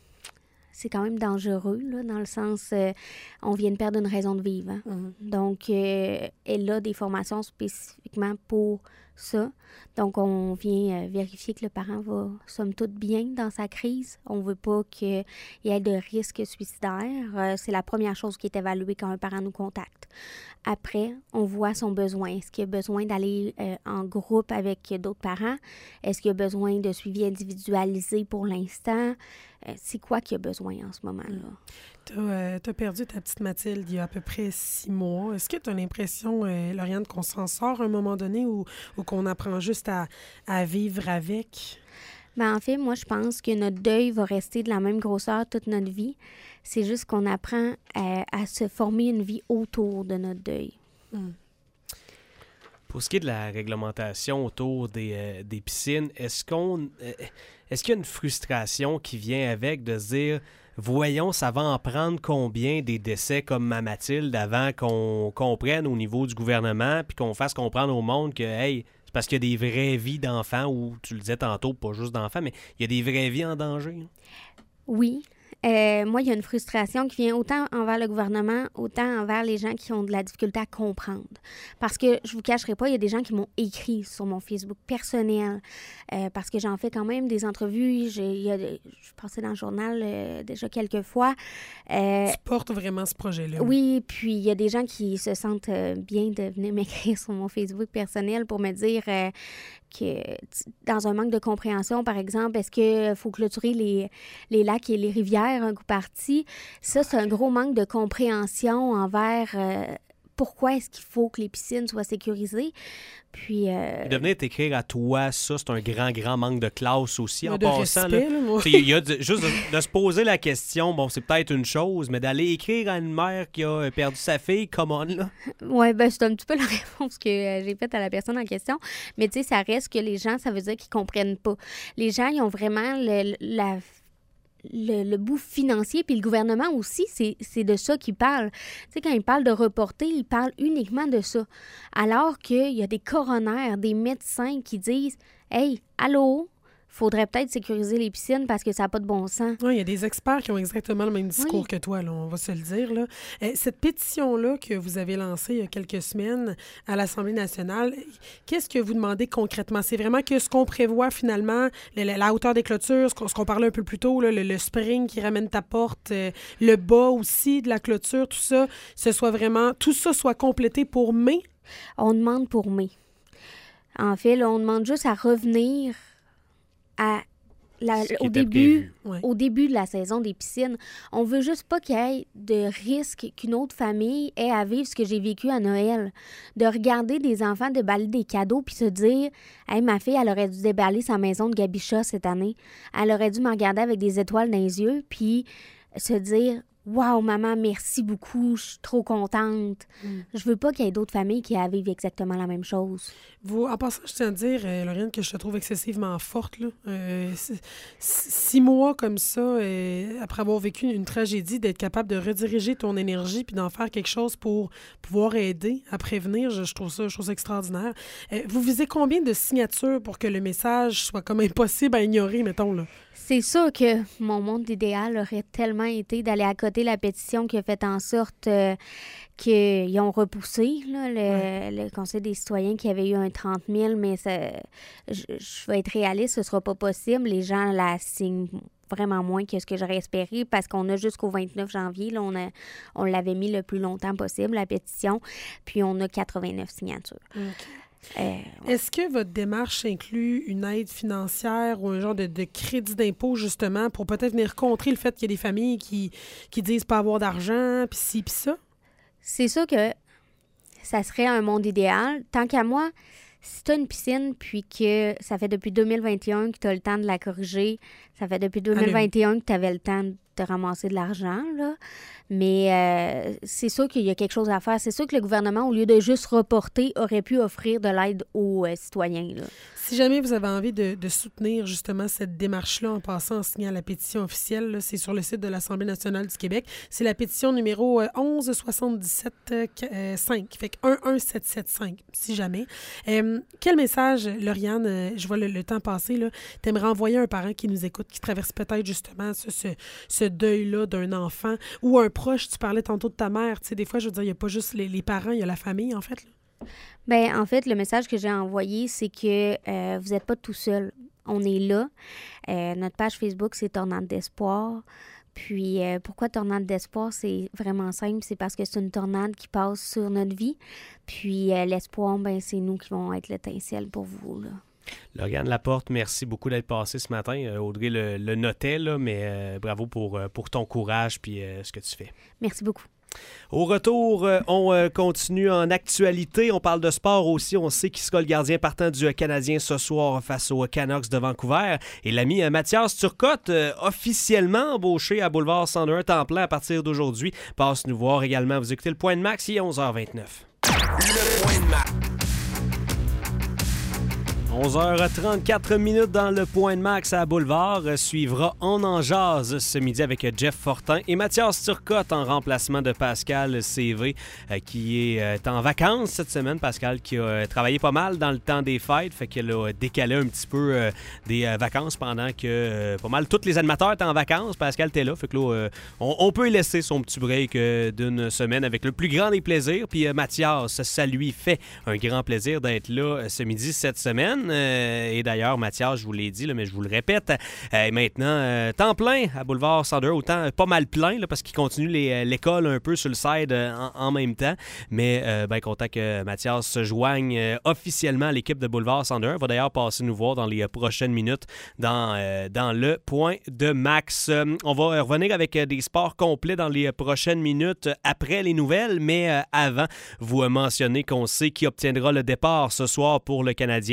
c'est quand même dangereux, là, dans le sens, euh, on vient de perdre une raison de vivre. Hein? Mm-hmm. Donc, euh, elle a des formations spécifiquement pour ça. Donc, on vient euh, vérifier que le parent va, somme toute, bien dans sa crise. On ne veut pas qu'il y ait de risque suicidaire. Euh, c'est la première chose qui est évaluée quand un parent nous contacte. Après, on voit son besoin. Est-ce qu'il a besoin d'aller euh, en groupe avec d'autres parents? Est-ce qu'il a besoin de suivi individualisé pour l'instant? Euh, c'est quoi qu'il a besoin en ce moment-là? Tu as euh, perdu ta petite Mathilde il y a à peu près six mois. Est-ce que tu as l'impression, euh, Lauriane, qu'on s'en sort à un moment donné ou, ou qu'on apprend juste à, à vivre avec? Ben, en fait, moi, je pense que notre deuil va rester de la même grosseur toute notre vie. C'est juste qu'on apprend à, à se former une vie autour de notre deuil. Mm. Pour ce qui est de la réglementation autour des, euh, des piscines, est-ce qu'on euh, est-ce qu'il y a une frustration qui vient avec de se dire voyons, ça va en prendre combien des décès comme ma Mathilde avant qu'on comprenne au niveau du gouvernement puis qu'on fasse comprendre au monde que hey, c'est parce qu'il y a des vraies vies d'enfants ou tu le disais tantôt, pas juste d'enfants, mais il y a des vraies vies en danger. Hein? Oui. Euh, moi, il y a une frustration qui vient autant envers le gouvernement, autant envers les gens qui ont de la difficulté à comprendre. Parce que, je vous cacherai pas, il y a des gens qui m'ont écrit sur mon Facebook personnel, euh, parce que j'en fais quand même des entrevues. J'ai, il y a, je passais dans le journal euh, déjà quelques fois. Euh, tu portes vraiment ce projet-là. Oui, puis il y a des gens qui se sentent euh, bien de venir m'écrire sur mon Facebook personnel pour me dire euh, que dans un manque de compréhension, par exemple, est-ce qu'il faut clôturer les, les lacs et les rivières un coup parti? Ça, c'est un gros manque de compréhension envers euh, pourquoi est-ce qu'il faut que les piscines soient sécurisées. Puis... Euh... De venir t'écrire à toi, ça, c'est un grand, grand manque de classe aussi. En de passant, respect, là, là, il y a de, juste de, de se poser la question, bon, c'est peut-être une chose, mais d'aller écrire à une mère qui a perdu sa fille, come on, là. Oui, ben c'est un petit peu la réponse que euh, j'ai faite à la personne en question. Mais tu sais, ça reste que les gens, ça veut dire qu'ils comprennent pas. Les gens, ils ont vraiment le, la le, le bout financier, puis le gouvernement aussi, c'est, c'est de ça qu'il parle. Tu sais, quand il parle de reporter, il parle uniquement de ça. Alors qu'il y a des coronaires, des médecins qui disent « Hey, allô? » Faudrait peut-être sécuriser les piscines parce que ça n'a pas de bon sens. Oui, il y a des experts qui ont exactement le même discours oui. que toi, là, on va se le dire. Là. Cette pétition-là que vous avez lancée il y a quelques semaines à l'Assemblée nationale, qu'est-ce que vous demandez concrètement? C'est vraiment que ce qu'on prévoit finalement, la, la hauteur des clôtures, ce qu'on, ce qu'on parlait un peu plus tôt, là, le, le spring qui ramène ta porte, euh, le bas aussi de la clôture, tout ça, ce soit vraiment, tout ça soit complété pour mai? On demande pour mai. En fait, là, on demande juste à revenir À la, au, début, ouais. au début de la saison des piscines. On veut juste pas qu'il y ait de risque qu'une autre famille ait à vivre ce que j'ai vécu à Noël. De regarder des enfants déballer des cadeaux puis se dire « Hey, ma fille, elle aurait dû déballer sa maison de Gabicha cette année. Elle aurait dû me regarder avec des étoiles dans les yeux puis se dire « Wow, maman, merci beaucoup, je suis trop contente. Mm. » Je veux pas qu'il y ait d'autres familles qui vivent exactement la même chose. Vous, en passant, je tiens à dire, euh, Lauriane, que je te trouve excessivement forte. Là. Euh, six mois comme ça, euh, après avoir vécu une, une tragédie, d'être capable de rediriger ton énergie puis d'en faire quelque chose pour pouvoir aider à prévenir, je, je, trouve, ça, je trouve ça extraordinaire. Euh, vous visez combien de signatures pour que le message soit comme impossible à ignorer, mettons, là? C'est sûr que mon monde idéal aurait tellement été d'aller à côté la pétition qui a fait en sorte euh, qu'ils ont repoussé là, le, ouais. le Conseil des citoyens qui avait eu un trente mille, mais ça, je, je vais être réaliste, ce ne sera pas possible. Les gens la signent vraiment moins que ce que j'aurais espéré parce qu'on a jusqu'au vingt-neuf janvier, là, on, a, on l'avait mis le plus longtemps possible, la pétition, puis on a quatre-vingt-neuf signatures. Okay. Euh, ouais. Est-ce que votre démarche inclut une aide financière ou un genre de, de crédit d'impôt, justement, pour peut-être venir contrer le fait qu'il y a des familles qui, qui disent pas avoir d'argent, puis ci, puis ça? C'est sûr que ça serait un monde idéal. Tant qu'à moi, si tu as une piscine, puis que ça fait depuis deux mille vingt et un que tu as le temps de la corriger, ça fait depuis deux mille vingt et un que tu avais le temps de ramasser de l'argent, là. Mais euh, c'est sûr qu'il y a quelque chose à faire. C'est sûr que le gouvernement, au lieu de juste reporter, aurait pu offrir de l'aide aux euh, citoyens, là. Si jamais vous avez envie de, de soutenir justement cette démarche-là en passant en signant la pétition officielle, là, c'est sur le site de l'Assemblée nationale du Québec. C'est la pétition numéro euh, onze soixante-dix-sept cinq, fait que un un sept sept cinq, si jamais. Euh, quel message, Lauriane, euh, je vois le, le temps passer, là, t'aimerais envoyer à un parent qui nous écoute, qui traverse peut-être justement ce, ce, ce deuil-là d'un enfant ou un proche, tu parlais tantôt de ta mère, tu sais, des fois, je veux dire, il n'y a pas juste les, les parents, il y a la famille, en fait, là. Bien, en fait, le message que j'ai envoyé, c'est que euh, vous n'êtes pas tout seul. On est là. Euh, notre page Facebook, c'est Tornade d'espoir. Puis, euh, pourquoi Tornade d'espoir? C'est vraiment simple. C'est parce que c'est une tornade qui passe sur notre vie. Puis, euh, l'espoir, ben c'est nous qui vont être l'étincelle pour vous, là. Lauriane Laporte, merci beaucoup d'être passée ce matin. Euh, Audrey le, le notait, là, mais euh, bravo pour, euh, pour ton courage puis euh, ce que tu fais. Merci beaucoup. Au retour, euh, on euh, continue en actualité. On parle de sport aussi. On sait qui sera le gardien partant du euh, Canadien ce soir face aux Canucks de Vancouver. Et l'ami euh, Mathias Turcotte, euh, officiellement embauché à Boulevard cent un temps plein à partir d'aujourd'hui, passe nous voir également. Vous écoutez le Point de Max, il est onze heures vingt-neuf. Le Point de Max. onze heures trente-quatre minutes dans le Point de Max à Boulevard. Suivra On en jase ce midi avec Jeff Fortin et Mathias Turcotte en remplacement de Pascal C V euh, qui est euh, en vacances cette semaine. Pascal qui a euh, travaillé pas mal dans le temps des fêtes, fait qu'elle a décalé un petit peu euh, des euh, vacances pendant que euh, pas mal tous les animateurs étaient en vacances. Pascal était là, fait que là, euh, on, on peut laisser son petit break euh, d'une semaine avec le plus grand des plaisirs. Puis euh, Mathias, ça lui fait un grand plaisir d'être là euh, ce midi cette semaine. Euh, et d'ailleurs, Mathias, je vous l'ai dit, là, mais je vous le répète, euh, maintenant, euh, temps plein à Boulevard cent deux, autant euh, pas mal plein, là, parce qu'il continue les, l'école un peu sur le side euh, en, en même temps. Mais euh, bien content que Mathias se joigne euh, officiellement à l'équipe de Boulevard cent deux. Il va d'ailleurs passer nous voir dans les euh, prochaines minutes dans, euh, dans le Point de Max. Euh, on va revenir avec euh, des sports complets dans les euh, prochaines minutes euh, après les nouvelles, mais euh, avant, vous euh, mentionnez qu'on sait qui obtiendra le départ ce soir pour le Canadien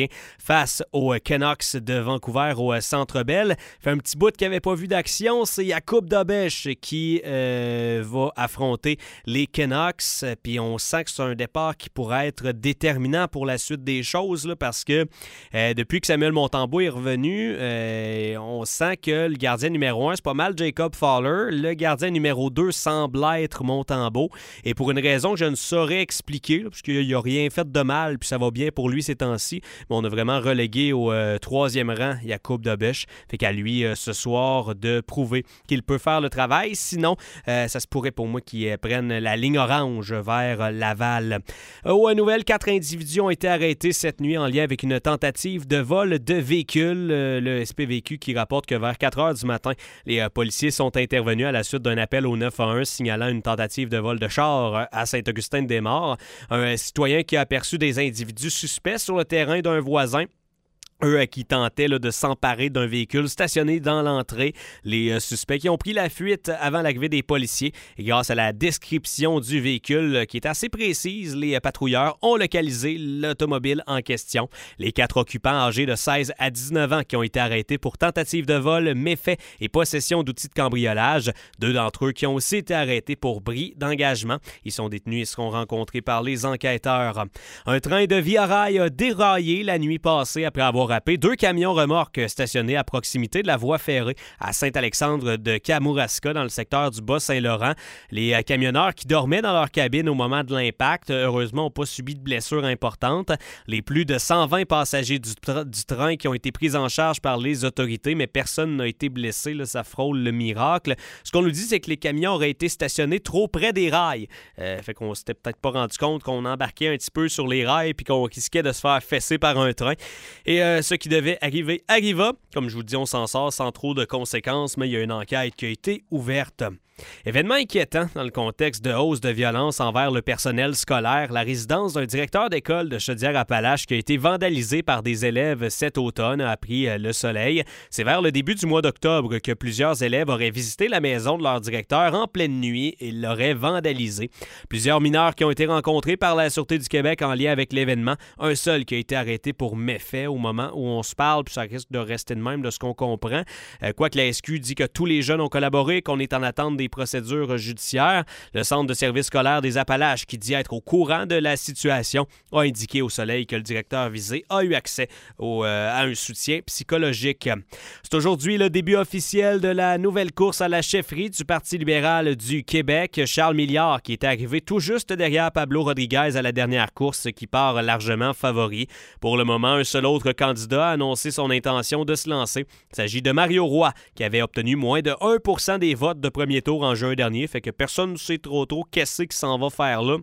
face aux Canucks de Vancouver au Centre Bell. Fait un petit bout qu'il n'avait pas vu d'action, c'est Jakub Dobeš qui euh, va affronter les Canucks. Puis on sent que c'est un départ qui pourrait être déterminant pour la suite des choses là, parce que euh, depuis que Samuel Montembeault est revenu, euh, on sent que le gardien numéro un, c'est pas mal Jacob Fowler. Le gardien numéro deux semble être Montembeault. Et pour une raison que je ne saurais expliquer, là, parce qu'il n'a rien fait de mal, puis ça va bien pour lui ces temps-ci, mais on a vraiment relégué au euh, troisième rang Jakub Dobeš. Fait qu'à lui, euh, ce soir, de prouver qu'il peut faire le travail. Sinon, euh, ça se pourrait pour moi qu'il euh, prenne la ligne orange vers euh, Laval. Euh, aux nouvelles, quatre individus ont été arrêtés cette nuit en lien avec une tentative de vol de véhicule. Euh, le S P V Q qui rapporte que vers quatre heures du matin, les euh, policiers sont intervenus à la suite d'un appel au neuf un un signalant une tentative de vol de char à Saint-Augustin-des-Maures. Un citoyen qui a aperçu des individus suspects sur le terrain d'un voisin. Eux qui tentaient là, de s'emparer d'un véhicule stationné dans l'entrée. Les euh, suspects qui ont pris la fuite avant l'arrivée des policiers. Et grâce à la description du véhicule euh, qui est assez précise, les euh, patrouilleurs ont localisé l'automobile en question. Les quatre occupants âgés de seize à dix-neuf ans qui ont été arrêtés pour tentative de vol, méfait et possession d'outils de cambriolage. Deux d'entre eux qui ont aussi été arrêtés pour bris d'engagement. Ils sont détenus et seront rencontrés par les enquêteurs. Un train de Via Rail a déraillé la nuit passée après avoir râpé deux camions remorques stationnés à proximité de la voie ferrée à Saint-Alexandre de Kamouraska dans le secteur du Bas-Saint-Laurent. Les euh, camionneurs qui dormaient dans leur cabine au moment de l'impact, heureusement, n'ont pas subi de blessures importantes. Les plus de cent vingt passagers du, tra- du train qui ont été pris en charge par les autorités, mais personne n'a été blessé. Là, ça frôle le miracle. Ce qu'on nous dit, c'est que les camions auraient été stationnés trop près des rails. Euh, fait qu'on s'était peut-être pas rendu compte qu'on embarquait un petit peu sur les rails puis qu'on risquait de se faire fesser par un train. Et euh, ce qui devait arriver arriva. Comme je vous dis, on s'en sort sans trop de conséquences, mais il y a une enquête qui a été ouverte. Événement inquiétant dans le contexte de hausse de violence envers le personnel scolaire. La résidence d'un directeur d'école de Chaudière-Appalaches qui a été vandalisée par des élèves cet automne a pris le soleil. C'est vers le début du mois d'octobre que plusieurs élèves auraient visité la maison de leur directeur en pleine nuit et l'auraient vandalisée. Plusieurs mineurs qui ont été rencontrés par la Sûreté du Québec en lien avec l'événement. Un seul qui a été arrêté pour méfait au moment où on se parle, puis ça risque de rester de même de ce qu'on comprend. Euh, quoique la S Q dit que tous les jeunes ont collaboré, qu'on est en attente des procédures judiciaires. Le Centre de services scolaires des Appalaches, qui dit être au courant de la situation, a indiqué au Soleil que le directeur visé a eu accès au, euh, à un soutien psychologique. C'est aujourd'hui le début officiel de la nouvelle course à la chefferie du Parti libéral du Québec. Charles Milliard, qui était arrivé tout juste derrière Pablo Rodriguez à la dernière course, qui part largement favori. Pour le moment, un seul autre candidat a annoncé son intention de se lancer. Il s'agit de Mario Roy, qui avait obtenu moins de un pour cent des votes de premier tour en juin dernier, fait que personne ne sait trop trop qu'est-ce qu'il s'en va faire là.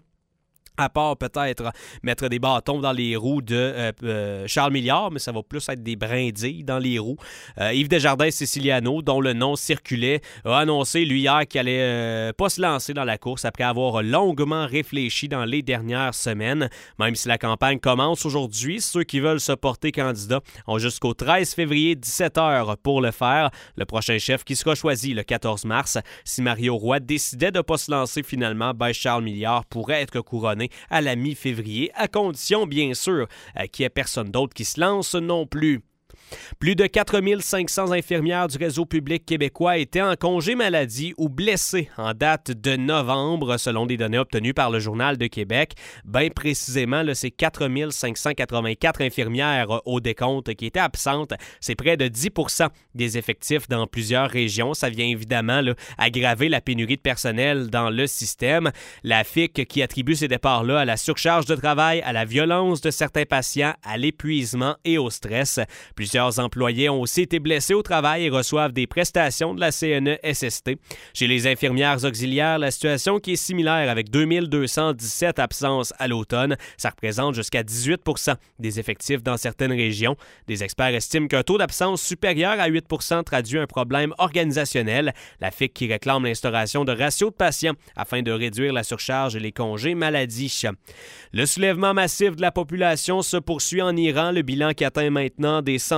À part peut-être mettre des bâtons dans les roues de euh, euh, Charles Milliard, mais ça va plus être des brindilles dans les roues. Euh, Yves Desjardins-Siciliano, dont le nom circulait, a annoncé, lui, hier, qu'il allait euh, pas se lancer dans la course après avoir longuement réfléchi dans les dernières semaines. Même si la campagne commence aujourd'hui, ceux qui veulent se porter candidat ont jusqu'au treize février, dix-sept heures pour le faire. Le prochain chef qui sera choisi le quatorze mars. Si Mario Roy décidait de ne pas se lancer finalement, ben Charles Milliard pourrait être couronné à la mi-février, à condition, bien sûr, euh, qu'il n'y ait personne d'autre qui se lance non plus. Plus de quatre mille cinq cents infirmières du réseau public québécois étaient en congé maladie ou blessées en date de novembre, selon des données obtenues par le Journal de Québec. Bien précisément, là, c'est quatre mille cinq cent quatre-vingt-quatre infirmières au décompte qui étaient absentes. C'est près de dix pour cent des effectifs dans plusieurs régions. Ça vient évidemment là, aggraver la pénurie de personnel dans le système. La F I C qui attribue ces départs-là à la surcharge de travail, à la violence de certains patients, à l'épuisement et au stress. Plusieurs employés ont aussi été blessés au travail et reçoivent des prestations de la C N E S S T. Chez les infirmières auxiliaires, la situation qui est similaire avec deux mille deux cent dix-sept absences à l'automne. Ça représente jusqu'à dix-huit pour cent des effectifs dans certaines régions. Des experts estiment qu'un taux d'absence supérieur à huit pour cent traduit un problème organisationnel. La F I C qui réclame l'instauration de ratios de patients afin de réduire la surcharge et les congés maladie. Le soulèvement massif de la population se poursuit en Iran. Le bilan qui atteint maintenant des centaines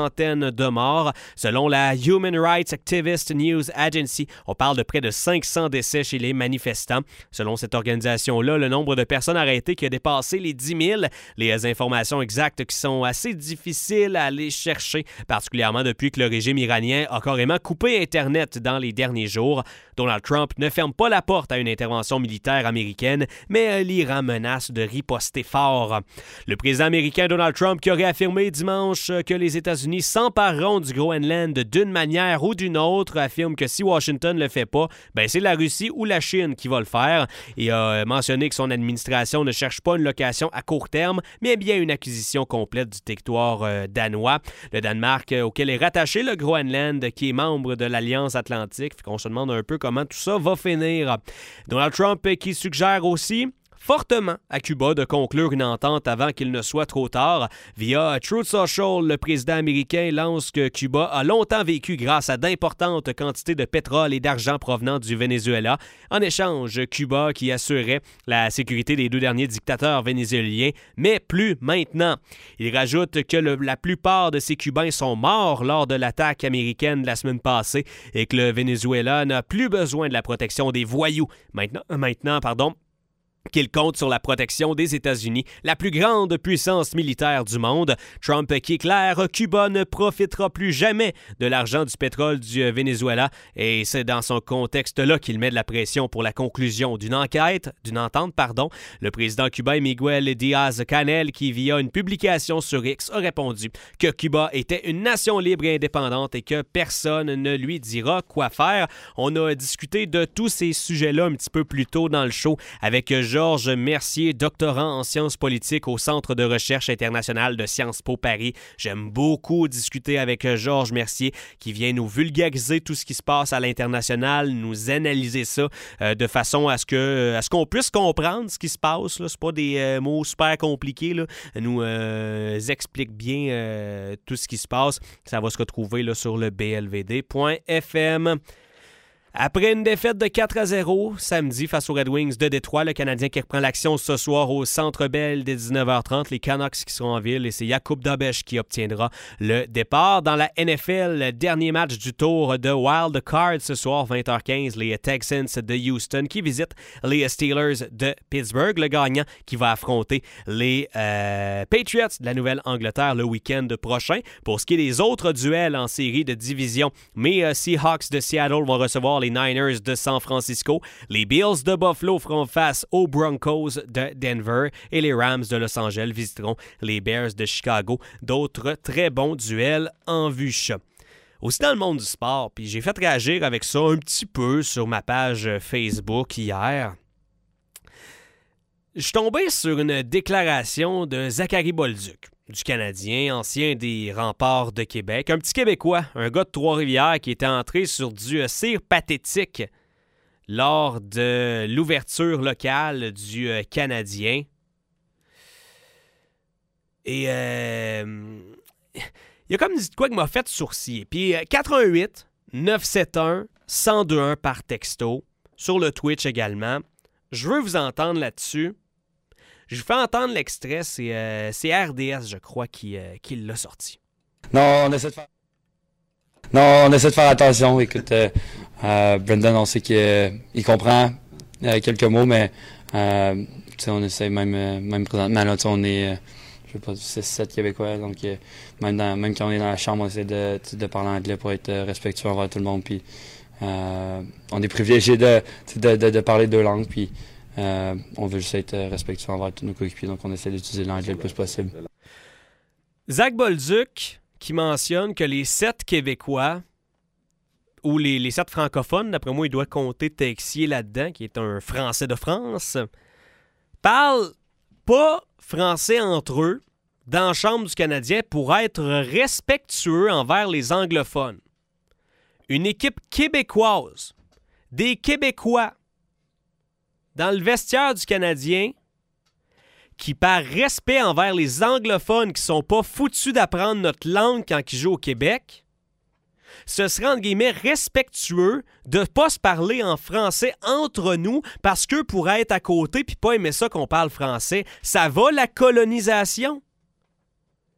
centaine de morts. Selon la Human Rights Activist News Agency, on parle de près de cinq cents décès chez les manifestants. Selon cette organisation-là, le nombre de personnes arrêtées qui a dépassé les dix mille. Les informations exactes qui sont assez difficiles à aller chercher, particulièrement depuis que le régime iranien a carrément coupé Internet dans les derniers jours. Donald Trump ne ferme pas la porte à une intervention militaire américaine, mais l'Iran menace de riposter fort. Le président américain Donald Trump qui aurait affirmé dimanche que les États-Unis s'empareront du Groenland d'une manière ou d'une autre, affirme que si Washington ne le fait pas, ben c'est la Russie ou la Chine qui va le faire. Il a mentionné que son administration ne cherche pas une location à court terme, mais bien une acquisition complète du territoire euh, danois. Le Danemark, euh, auquel est rattaché le Groenland, qui est membre de l'Alliance Atlantique. Fait qu'on se demande un peu comment tout ça va finir. Donald Trump euh, qui suggère aussi fortement à Cuba de conclure une entente avant qu'il ne soit trop tard. Via Truth Social, le président américain lance que Cuba a longtemps vécu grâce à d'importantes quantités de pétrole et d'argent provenant du Venezuela. En échange, Cuba qui assurait la sécurité des deux derniers dictateurs vénézuéliens, mais plus maintenant. Il rajoute que le, la plupart de ces Cubains sont morts lors de l'attaque américaine de la semaine passée et que le Venezuela n'a plus besoin de la protection des voyous. Maintenant, maintenant pardon, qu'il compte sur la protection des États-Unis, la plus grande puissance militaire du monde. Trump qui éclaire, Cuba ne profitera plus jamais de l'argent du pétrole du Venezuela et c'est dans ce contexte-là qu'il met de la pression pour la conclusion d'une enquête, d'une entente, pardon. Le président cubain Miguel Díaz-Canel qui, via une publication sur X, a répondu que Cuba était une nation libre et indépendante et que personne ne lui dira quoi faire. On a discuté de tous ces sujets-là un petit peu plus tôt dans le show avec Georges Mercier, doctorant en sciences politiques au Centre de recherche internationale de Sciences Po Paris. J'aime beaucoup discuter avec Georges Mercier qui vient nous vulgariser tout ce qui se passe à l'international, nous analyser ça euh, de façon à ce que à ce qu'on puisse comprendre ce qui se passe. Là. C'est pas des euh, mots super compliqués. Là. Nous euh, explique bien euh, tout ce qui se passe. Ça va se retrouver là, sur le b l v d point f m. Après une défaite de quatre à zéro samedi face aux Red Wings de Détroit, le Canadien qui reprend l'action ce soir au Centre Bell dès dix-neuf heures trente, les Canucks qui seront en ville et c'est Jakub Dobeš qui obtiendra le départ. Dans la N F L, le dernier match du tour de Wild Card ce soir, vingt heures quinze, les Texans de Houston qui visitent les Steelers de Pittsburgh, le gagnant qui va affronter les euh, Patriots de la Nouvelle-Angleterre le week-end prochain. Pour ce qui est des autres duels en série de division, mes euh, Seahawks de Seattle vont recevoir les Niners de San Francisco. Les Bills de Buffalo feront face aux Broncos de Denver et les Rams de Los Angeles visiteront les Bears de Chicago. D'autres très bons duels en vue. Aussi dans le monde du sport, puis j'ai fait réagir avec ça un petit peu sur ma page Facebook hier. Je suis tombé sur une déclaration de Zachary Bolduc, du Canadien, ancien des Remparts de Québec. Un petit Québécois, un gars de Trois-Rivières qui était entré sur du euh, cire pathétique lors de l'ouverture locale du euh, Canadien. Et euh, il a comme dit quoi qui m'a fait sourciller. Puis euh, quatre un huit neuf sept un un zéro deux un par texto, sur le Twitch également. Je veux vous entendre là-dessus. Je vous fais entendre l'extrait, c'est, euh, c'est R D S, je crois, qui, euh, qui l'a sorti. Non, on essaie de faire... Non, on essaie de faire attention. Écoute, euh, euh, Brendan, on sait qu'il euh, il comprend euh, quelques mots, mais euh, on essaie même, euh, même présentement, là, on est, euh, je sais pas, six sept Québécois, donc euh, même, dans, même quand on est dans la chambre, on essaie de, de parler anglais pour être respectueux envers tout le monde, puis euh, on est privilégié de, de, de, de parler deux langues, puis Euh, on veut juste être respectueux envers tous nos coéquipiers, donc on essaie d'utiliser l'anglais le plus possible. Zach Bolduc qui mentionne que les sept Québécois, ou les, les sept francophones, d'après moi, il doit compter Texier là-dedans, qui est un Français de France, parlent pas français entre eux dans la Chambre du Canadien pour être respectueux envers les anglophones. Une équipe québécoise, des Québécois, dans le vestiaire du Canadien, qui par respect envers les anglophones qui sont pas foutus d'apprendre notre langue quand ils jouent au Québec, ce serait entre guillemets respectueux de pas se parler en français entre nous parce qu'eux pourraient être à côté puis pas aimer ça qu'on parle français. Ça va la colonisation?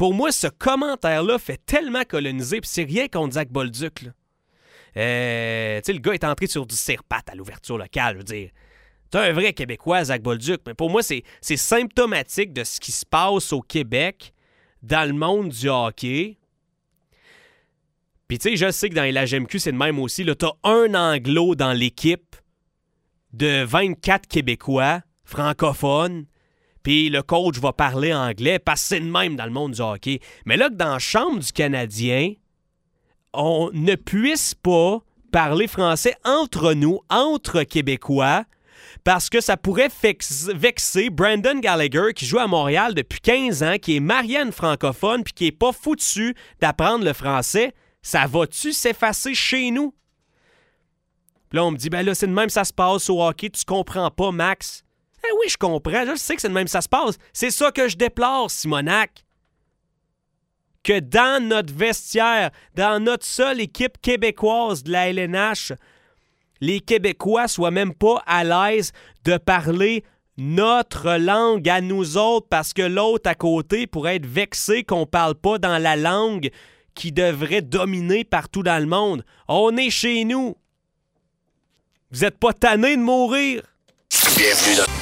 Pour moi, ce commentaire-là fait tellement coloniser, puis c'est rien contre Zach Bolduc, là. Euh, tu sais, le gars est entré sur du cire-patte à l'ouverture locale, je veux dire. T'es un vrai Québécois, Zach Bolduc, mais pour moi, c'est, c'est symptomatique de ce qui se passe au Québec, dans le monde du hockey. Puis tu sais, je sais que dans la G M Q, c'est le même aussi. Là, t'as un anglo dans l'équipe de vingt-quatre Québécois francophones, puis le coach va parler anglais parce que c'est le même dans le monde du hockey. Mais là, que dans la chambre du Canadien, on ne puisse pas parler français entre nous, entre Québécois, parce que ça pourrait vex- vexer Brandon Gallagher, qui joue à Montréal depuis quinze ans, qui est marié à une francophone, puis qui est pas foutu d'apprendre le français. Ça va-tu s'effacer chez nous? Puis là, on me dit, ben là, c'est de même ça se passe au hockey, tu comprends pas, Max. Eh oui, je comprends, je sais que c'est de même ça se passe. C'est ça que je déplore, Simonac. Que dans notre vestiaire, dans notre seule équipe québécoise de la L N H, les Québécois soient même pas à l'aise de parler notre langue à nous autres parce que l'autre à côté pourrait être vexé qu'on parle pas dans la langue qui devrait dominer partout dans le monde. On est chez nous. Vous êtes pas tannés de mourir? Bienvenue dans...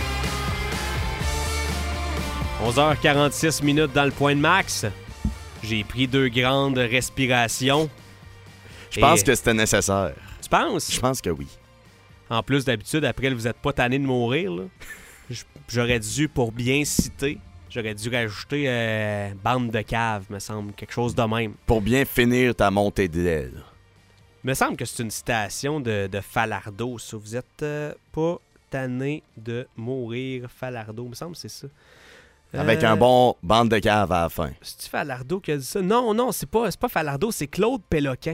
onze heures quarante-six minutes dans le point de max. J'ai pris deux grandes respirations. Je pense Et... que c'était nécessaire. Tu penses? Je pense que oui. En plus, d'habitude, après, vous êtes pas tanné de mourir, là. J'aurais dû, pour bien citer, j'aurais dû rajouter euh, bande de cave, me semble. Quelque chose de même. Pour bien finir ta montée de l'aile. Me semble que c'est une citation de, de Falardeau, ça. Vous êtes euh, pas tanné de mourir, Falardeau. Me semble que c'est ça. Avec Euh, un bon bande de cave à la fin. C'est-tu Falardeau qui a dit ça? Non, non, c'est pas, c'est pas Falardeau, c'est Claude Péloquin.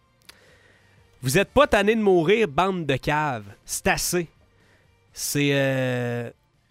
Vous êtes pas tanné de mourir, bande de cave. C'est assez. C'est... Euh...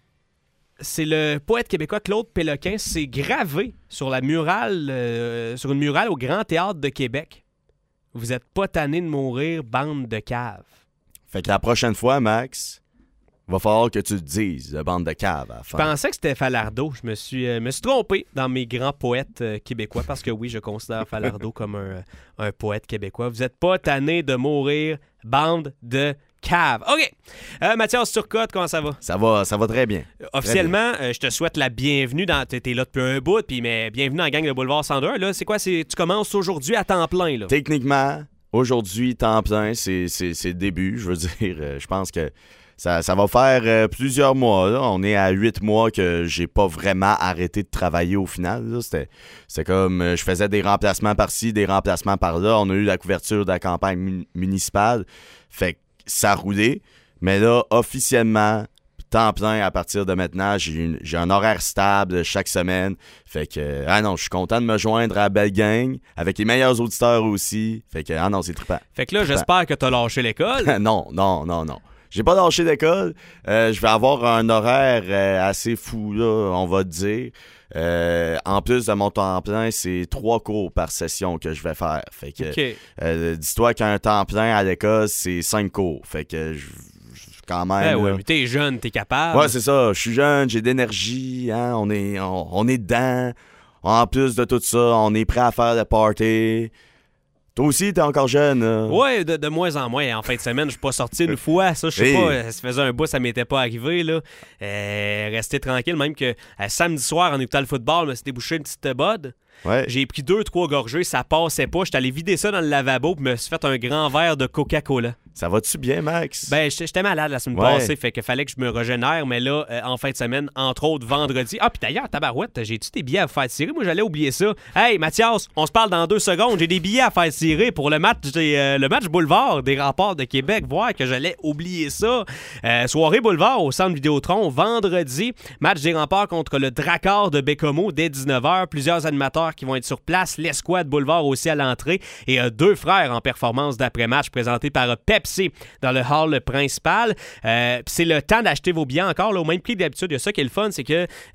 C'est le poète québécois Claude Péloquin. C'est gravé sur la murale, euh, sur une murale au Grand Théâtre de Québec. Vous êtes pas tanné de mourir, bande de cave. Fait que la prochaine fois, Max, va falloir que tu le dises, de bande de cave à la Je fin. pensais que c'était Falardeau. Je me suis, euh, me suis trompé dans mes grands poètes euh, québécois parce que oui, je considère Falardeau comme un, un poète québécois. Vous êtes pas tanné de mourir, bande de cave. OK. Euh, Mathias Turcotte, comment ça va? Ça va, ça va très bien. Officiellement, euh, je te souhaite la bienvenue. Dans... T'es là depuis un bout, puis mais bienvenue dans la gang de Boulevard cent deux. Là, c'est quoi? C'est... Tu commences aujourd'hui à temps plein, là? Techniquement, aujourd'hui, temps plein, c'est, c'est, c'est le début. Je veux dire, euh, je pense que ça, ça va faire euh, plusieurs mois. Là. On est à huit mois que j'ai pas vraiment arrêté de travailler au final. Là. C'était, c'était comme, euh, je faisais des remplacements par-ci, des remplacements par-là. On a eu la couverture de la campagne mun- municipale. Fait que ça roulait. Mais là, officiellement, temps plein à partir de maintenant. J'ai, une, j'ai un horaire stable chaque semaine. Fait que, ah non, je suis content de me joindre à la belle gang, avec les meilleurs auditeurs aussi. Fait que, ah non, c'est trippant. Fait que là, j'espère que t'as lâché l'école. non, non, non, non. J'ai pas lâché l'école. Euh, je vais avoir un horaire euh, assez fou, là, on va te dire. Euh, en plus de mon temps plein, c'est trois cours par session que je vais faire. Fait que, OK. euh, dis-toi qu'un temps plein à l'école, c'est cinq cours. Fait que, je, je- quand même. Ben ouais, là. mais t'es jeune, t'es capable. Ouais, c'est ça. Je suis jeune, j'ai d'énergie. Hein, on, est, on, on est dedans. En plus de tout ça, on est prêt à faire le party. Toi aussi, t'es encore jeune. là. Ouais, de, de moins en moins. En fin de semaine, je suis pas sorti une fois. Ça, je sais Hey. pas. Ça faisait un bout, ça m'était pas arrivé, là. Euh, rester tranquille, même que euh, samedi soir, en écoutant le football, je me suis débouché une petite bod. Ouais. J'ai pris deux, trois gorgées, ça passait pas. J'étais allé vider ça dans le lavabo, puis me suis fait un grand verre de Coca-Cola. Ça va-tu bien, Max? Ben, j'étais j'étais malade la semaine Ouais. passée, fait que fallait que je me régénère, mais là, euh, en fin de semaine, entre autres, vendredi. Ah, puis d'ailleurs, tabarouette, j'ai-tu des billets à faire tirer? Moi, j'allais oublier ça. Hey, Mathias, on se parle dans deux secondes. J'ai des billets à faire tirer pour le match, des, euh, le match Boulevard des Remparts de Québec. Voir que j'allais oublier ça. Euh, soirée Boulevard au Centre Vidéotron, vendredi. Match des Remparts contre le Drakkar de Bécomo dès dix-neuf heures. Plusieurs animateurs qui vont être sur place. L'escouade Boulevard aussi à l'entrée. Et euh, deux frères en performance d'après-match présentés par euh, Pepsi dans le hall principal. Euh, pis c'est le temps d'acheter vos billets encore là, au même prix que d'habitude. Il y a ça qui est le fun, c'est que euh,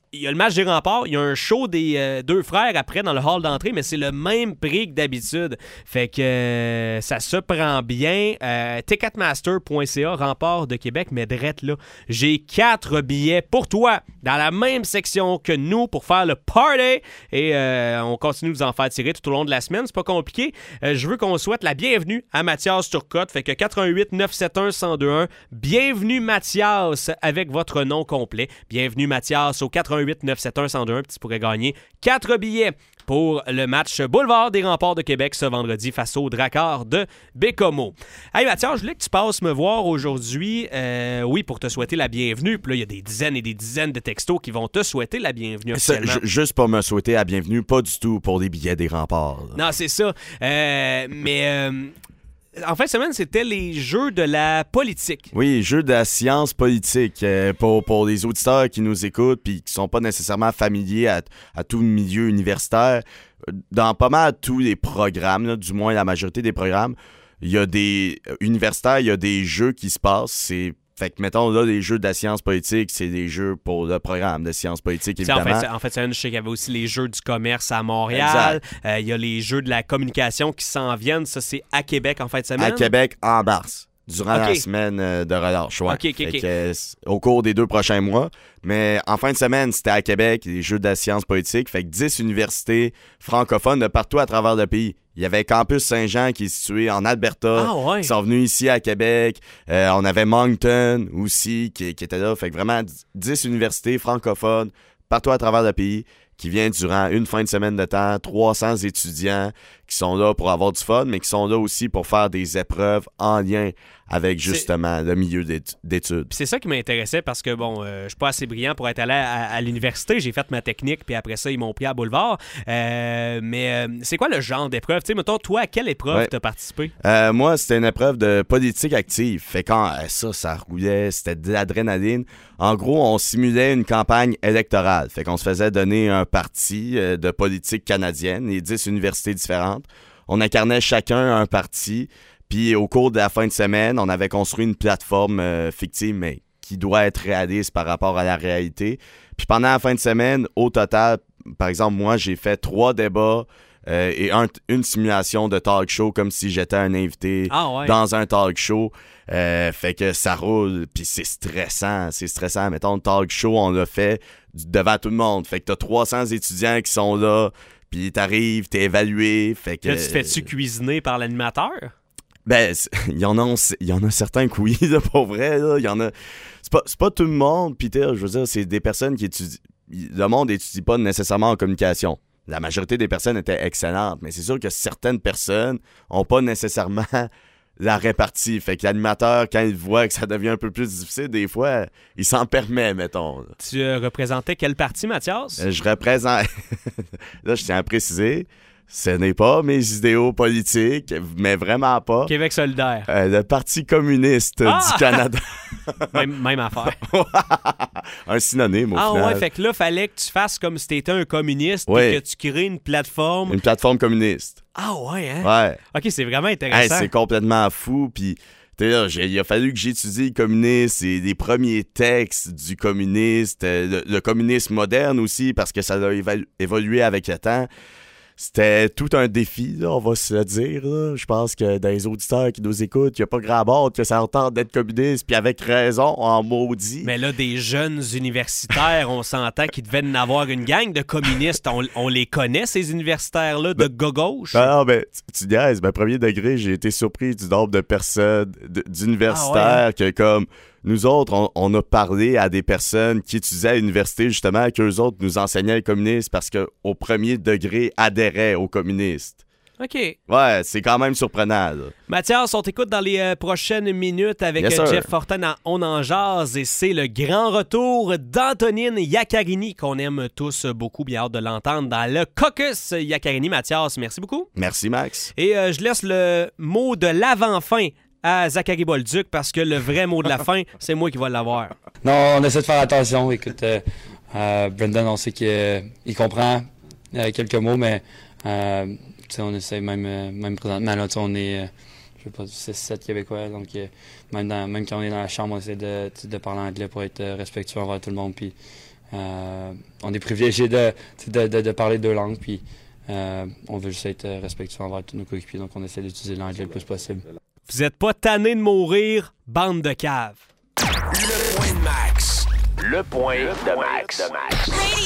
il y a le match des remparts, il y a un show des euh, deux frères après dans le hall d'entrée, mais c'est le même prix que d'habitude. Fait que euh, ça se prend bien. Euh, ticketmaster point c a, Remparts de Québec, mais drette là, j'ai quatre billets pour toi dans la même section que nous pour faire le party. Et euh, on continue de vous en faire tirer tout au long de la semaine. C'est pas compliqué. Euh, je veux qu'on souhaite la bienvenue à Mathias Turcotte. Fait que quatre un huit neuf sept un un zéro deux un. Bienvenue Mathias avec votre nom complet. Bienvenue Mathias au quatre un huit neuf sept un un zéro deux un. Puis tu pourrais gagner quatre billets pour le match Boulevard des Remparts de Québec ce vendredi face aux Dracars de Bécomo. Hey Mathias, je voulais que tu passes me voir aujourd'hui, euh, oui, pour te souhaiter la bienvenue. Puis là, il y a des dizaines et des dizaines de textos qui vont te souhaiter la bienvenue. Ça, j- juste pour me souhaiter la bienvenue, pas du tout pour des billets des Remparts. Là. Non, c'est ça. Euh, mais... Euh, En fin de semaine, c'était les jeux de la politique. Oui, jeux de la science politique. Euh, pour, pour les auditeurs qui nous écoutent et qui sont pas nécessairement familiers à, à tout le milieu universitaire, dans pas mal tous les programmes, là, du moins la majorité des programmes, il y a des euh, universitaires, il y a des jeux qui se passent. C'est Fait que, mettons, là, les jeux de la science politique, c'est des jeux pour le programme de science politique, évidemment. En fait, en fait, je sais qu'il y avait aussi les jeux du commerce à Montréal. Euh, il y a les jeux de la communication qui s'en viennent. Ça, c'est à Québec en fin de semaine. À Québec, en mars, durant okay. la semaine de relâche. Ouais. Okay, okay, fait okay. que, euh, au cours des deux prochains mois. Mais en fin de semaine, c'était à Québec, les jeux de la science politique. Fait que dix universités francophones de partout à travers le pays. Il y avait Campus Saint-Jean qui est situé en Alberta, ah, ouais. qui sont venus ici à Québec. Euh, on avait Moncton aussi qui, qui était là. Fait que vraiment dix universités francophones partout à travers le pays qui viennent durant une fin de semaine de temps. trois cents étudiants qui sont là pour avoir du fun, mais qui sont là aussi pour faire des épreuves en lien avec justement c'est... le milieu d'études. Puis c'est ça qui m'intéressait parce que, bon, euh, je suis pas assez brillant pour être allé à, à l'université. J'ai fait ma technique, puis après ça, ils m'ont pris à Boulevard. Euh, mais euh, c'est quoi le genre d'épreuve? Tu sais, mettons, toi, à quelle épreuve ouais. t'as participé? Euh, moi, c'était une épreuve de politique active. Fait quand euh, ça, ça roulait, c'était de l'adrénaline. En gros, on simulait une campagne électorale. Fait qu'on se faisait donner un parti euh, de politique canadienne et dix universités différentes. On incarnait chacun un parti. Puis au cours de la fin de semaine, on avait construit une plateforme euh, fictive, mais qui doit être réaliste par rapport à la réalité. Puis pendant la fin de semaine, au total, par exemple, moi, j'ai fait trois débats euh, et un, une simulation de talk show comme si j'étais un invité ah ouais. dans un talk show. Euh, fait que ça roule, puis c'est stressant, c'est stressant. Mettons, le talk show, on l'a fait devant tout le monde. Fait que t'as trois cents étudiants qui sont là, puis t'arrives, t'es évalué. Fait que... Là, tu te fais-tu cuisiner par l'animateur? Ben, il y en a, il y en a certains que oui, là, pour vrai, là, il y en a... C'est pas, c'est pas tout le monde, Peter, je veux dire, c'est des personnes qui étudient... Le monde n'étudie pas nécessairement en communication. La majorité des personnes étaient excellentes, mais c'est sûr que certaines personnes ont pas nécessairement la répartie. Fait que l'animateur, quand il voit que ça devient un peu plus difficile, des fois, il s'en permet, mettons. Là. Tu euh, représentais quel parti, Mathias? Euh, je représente... Là, je tiens à préciser... Ce n'est pas mes idéaux politiques, mais vraiment pas. Québec solidaire. Euh, le Parti communiste ah! du Canada. même, même affaire. Un synonyme, au ah, final. Ah ouais, fait que là, fallait que tu fasses comme si t'étais un communiste oui. et que tu crées une plateforme. Une plateforme communiste. Ah ouais, hein? Ouais. OK, c'est vraiment intéressant. Hey, c'est complètement fou, puis... Là, il a fallu que j'étudie le communisme et les premiers textes du communiste, le, le communisme moderne aussi, parce que ça a évalu- évolué avec le temps. C'était tout un défi, là, on va se le dire. Là. Je pense que dans les auditeurs qui nous écoutent, il n'y a pas grand monde que ça entende d'être communiste, puis avec raison, en maudit. Mais là, des jeunes universitaires, on s'entend qu'ils devaient en avoir une gang de communistes. On, on les connaît, ces universitaires-là, de ben, gauche? Ben non, ben, tu, tu niaises. Ben, premier degré, j'ai été surpris du nombre de personnes, de, d'universitaires, ah ouais. que comme... Nous autres, on, on a parlé à des personnes qui étudiaient à l'université, justement, qu'eux autres nous enseignaient le communisme parce qu'au premier degré, adhéraient aux communistes. OK. Ouais, c'est quand même surprenant, là. Mathias, on t'écoute dans les euh, prochaines minutes avec yes, euh, Jeff Fortin à On en jase et c'est le grand retour d'Antonine Iaccarini qu'on aime tous beaucoup, bien hâte de l'entendre dans le Caucus Iaccarini. Mathias, merci beaucoup. Merci, Max. Et euh, je laisse le mot de l'avant-fin à Zachary Bolduc parce que le vrai mot de la fin, c'est moi qui vais l'avoir. Non, on essaie de faire attention. Écoute, euh, euh, Brendan, on sait qu'il euh, il comprend euh, quelques mots, mais euh, on essaie même, euh, même présentement, là, on est, euh, je sais pas, six sept Québécois, donc euh, même, dans, même quand on est dans la chambre, on essaie de, de parler anglais pour être respectueux envers tout le monde, puis euh, on est privilégié de, de, de, de parler deux langues, puis euh, on veut juste être respectueux envers tous nos coéquipiers, donc on essaie d'utiliser l'anglais le plus possible. Vous êtes pas tanné de mourir, bande de caves. Le point de Max. Le point de Max.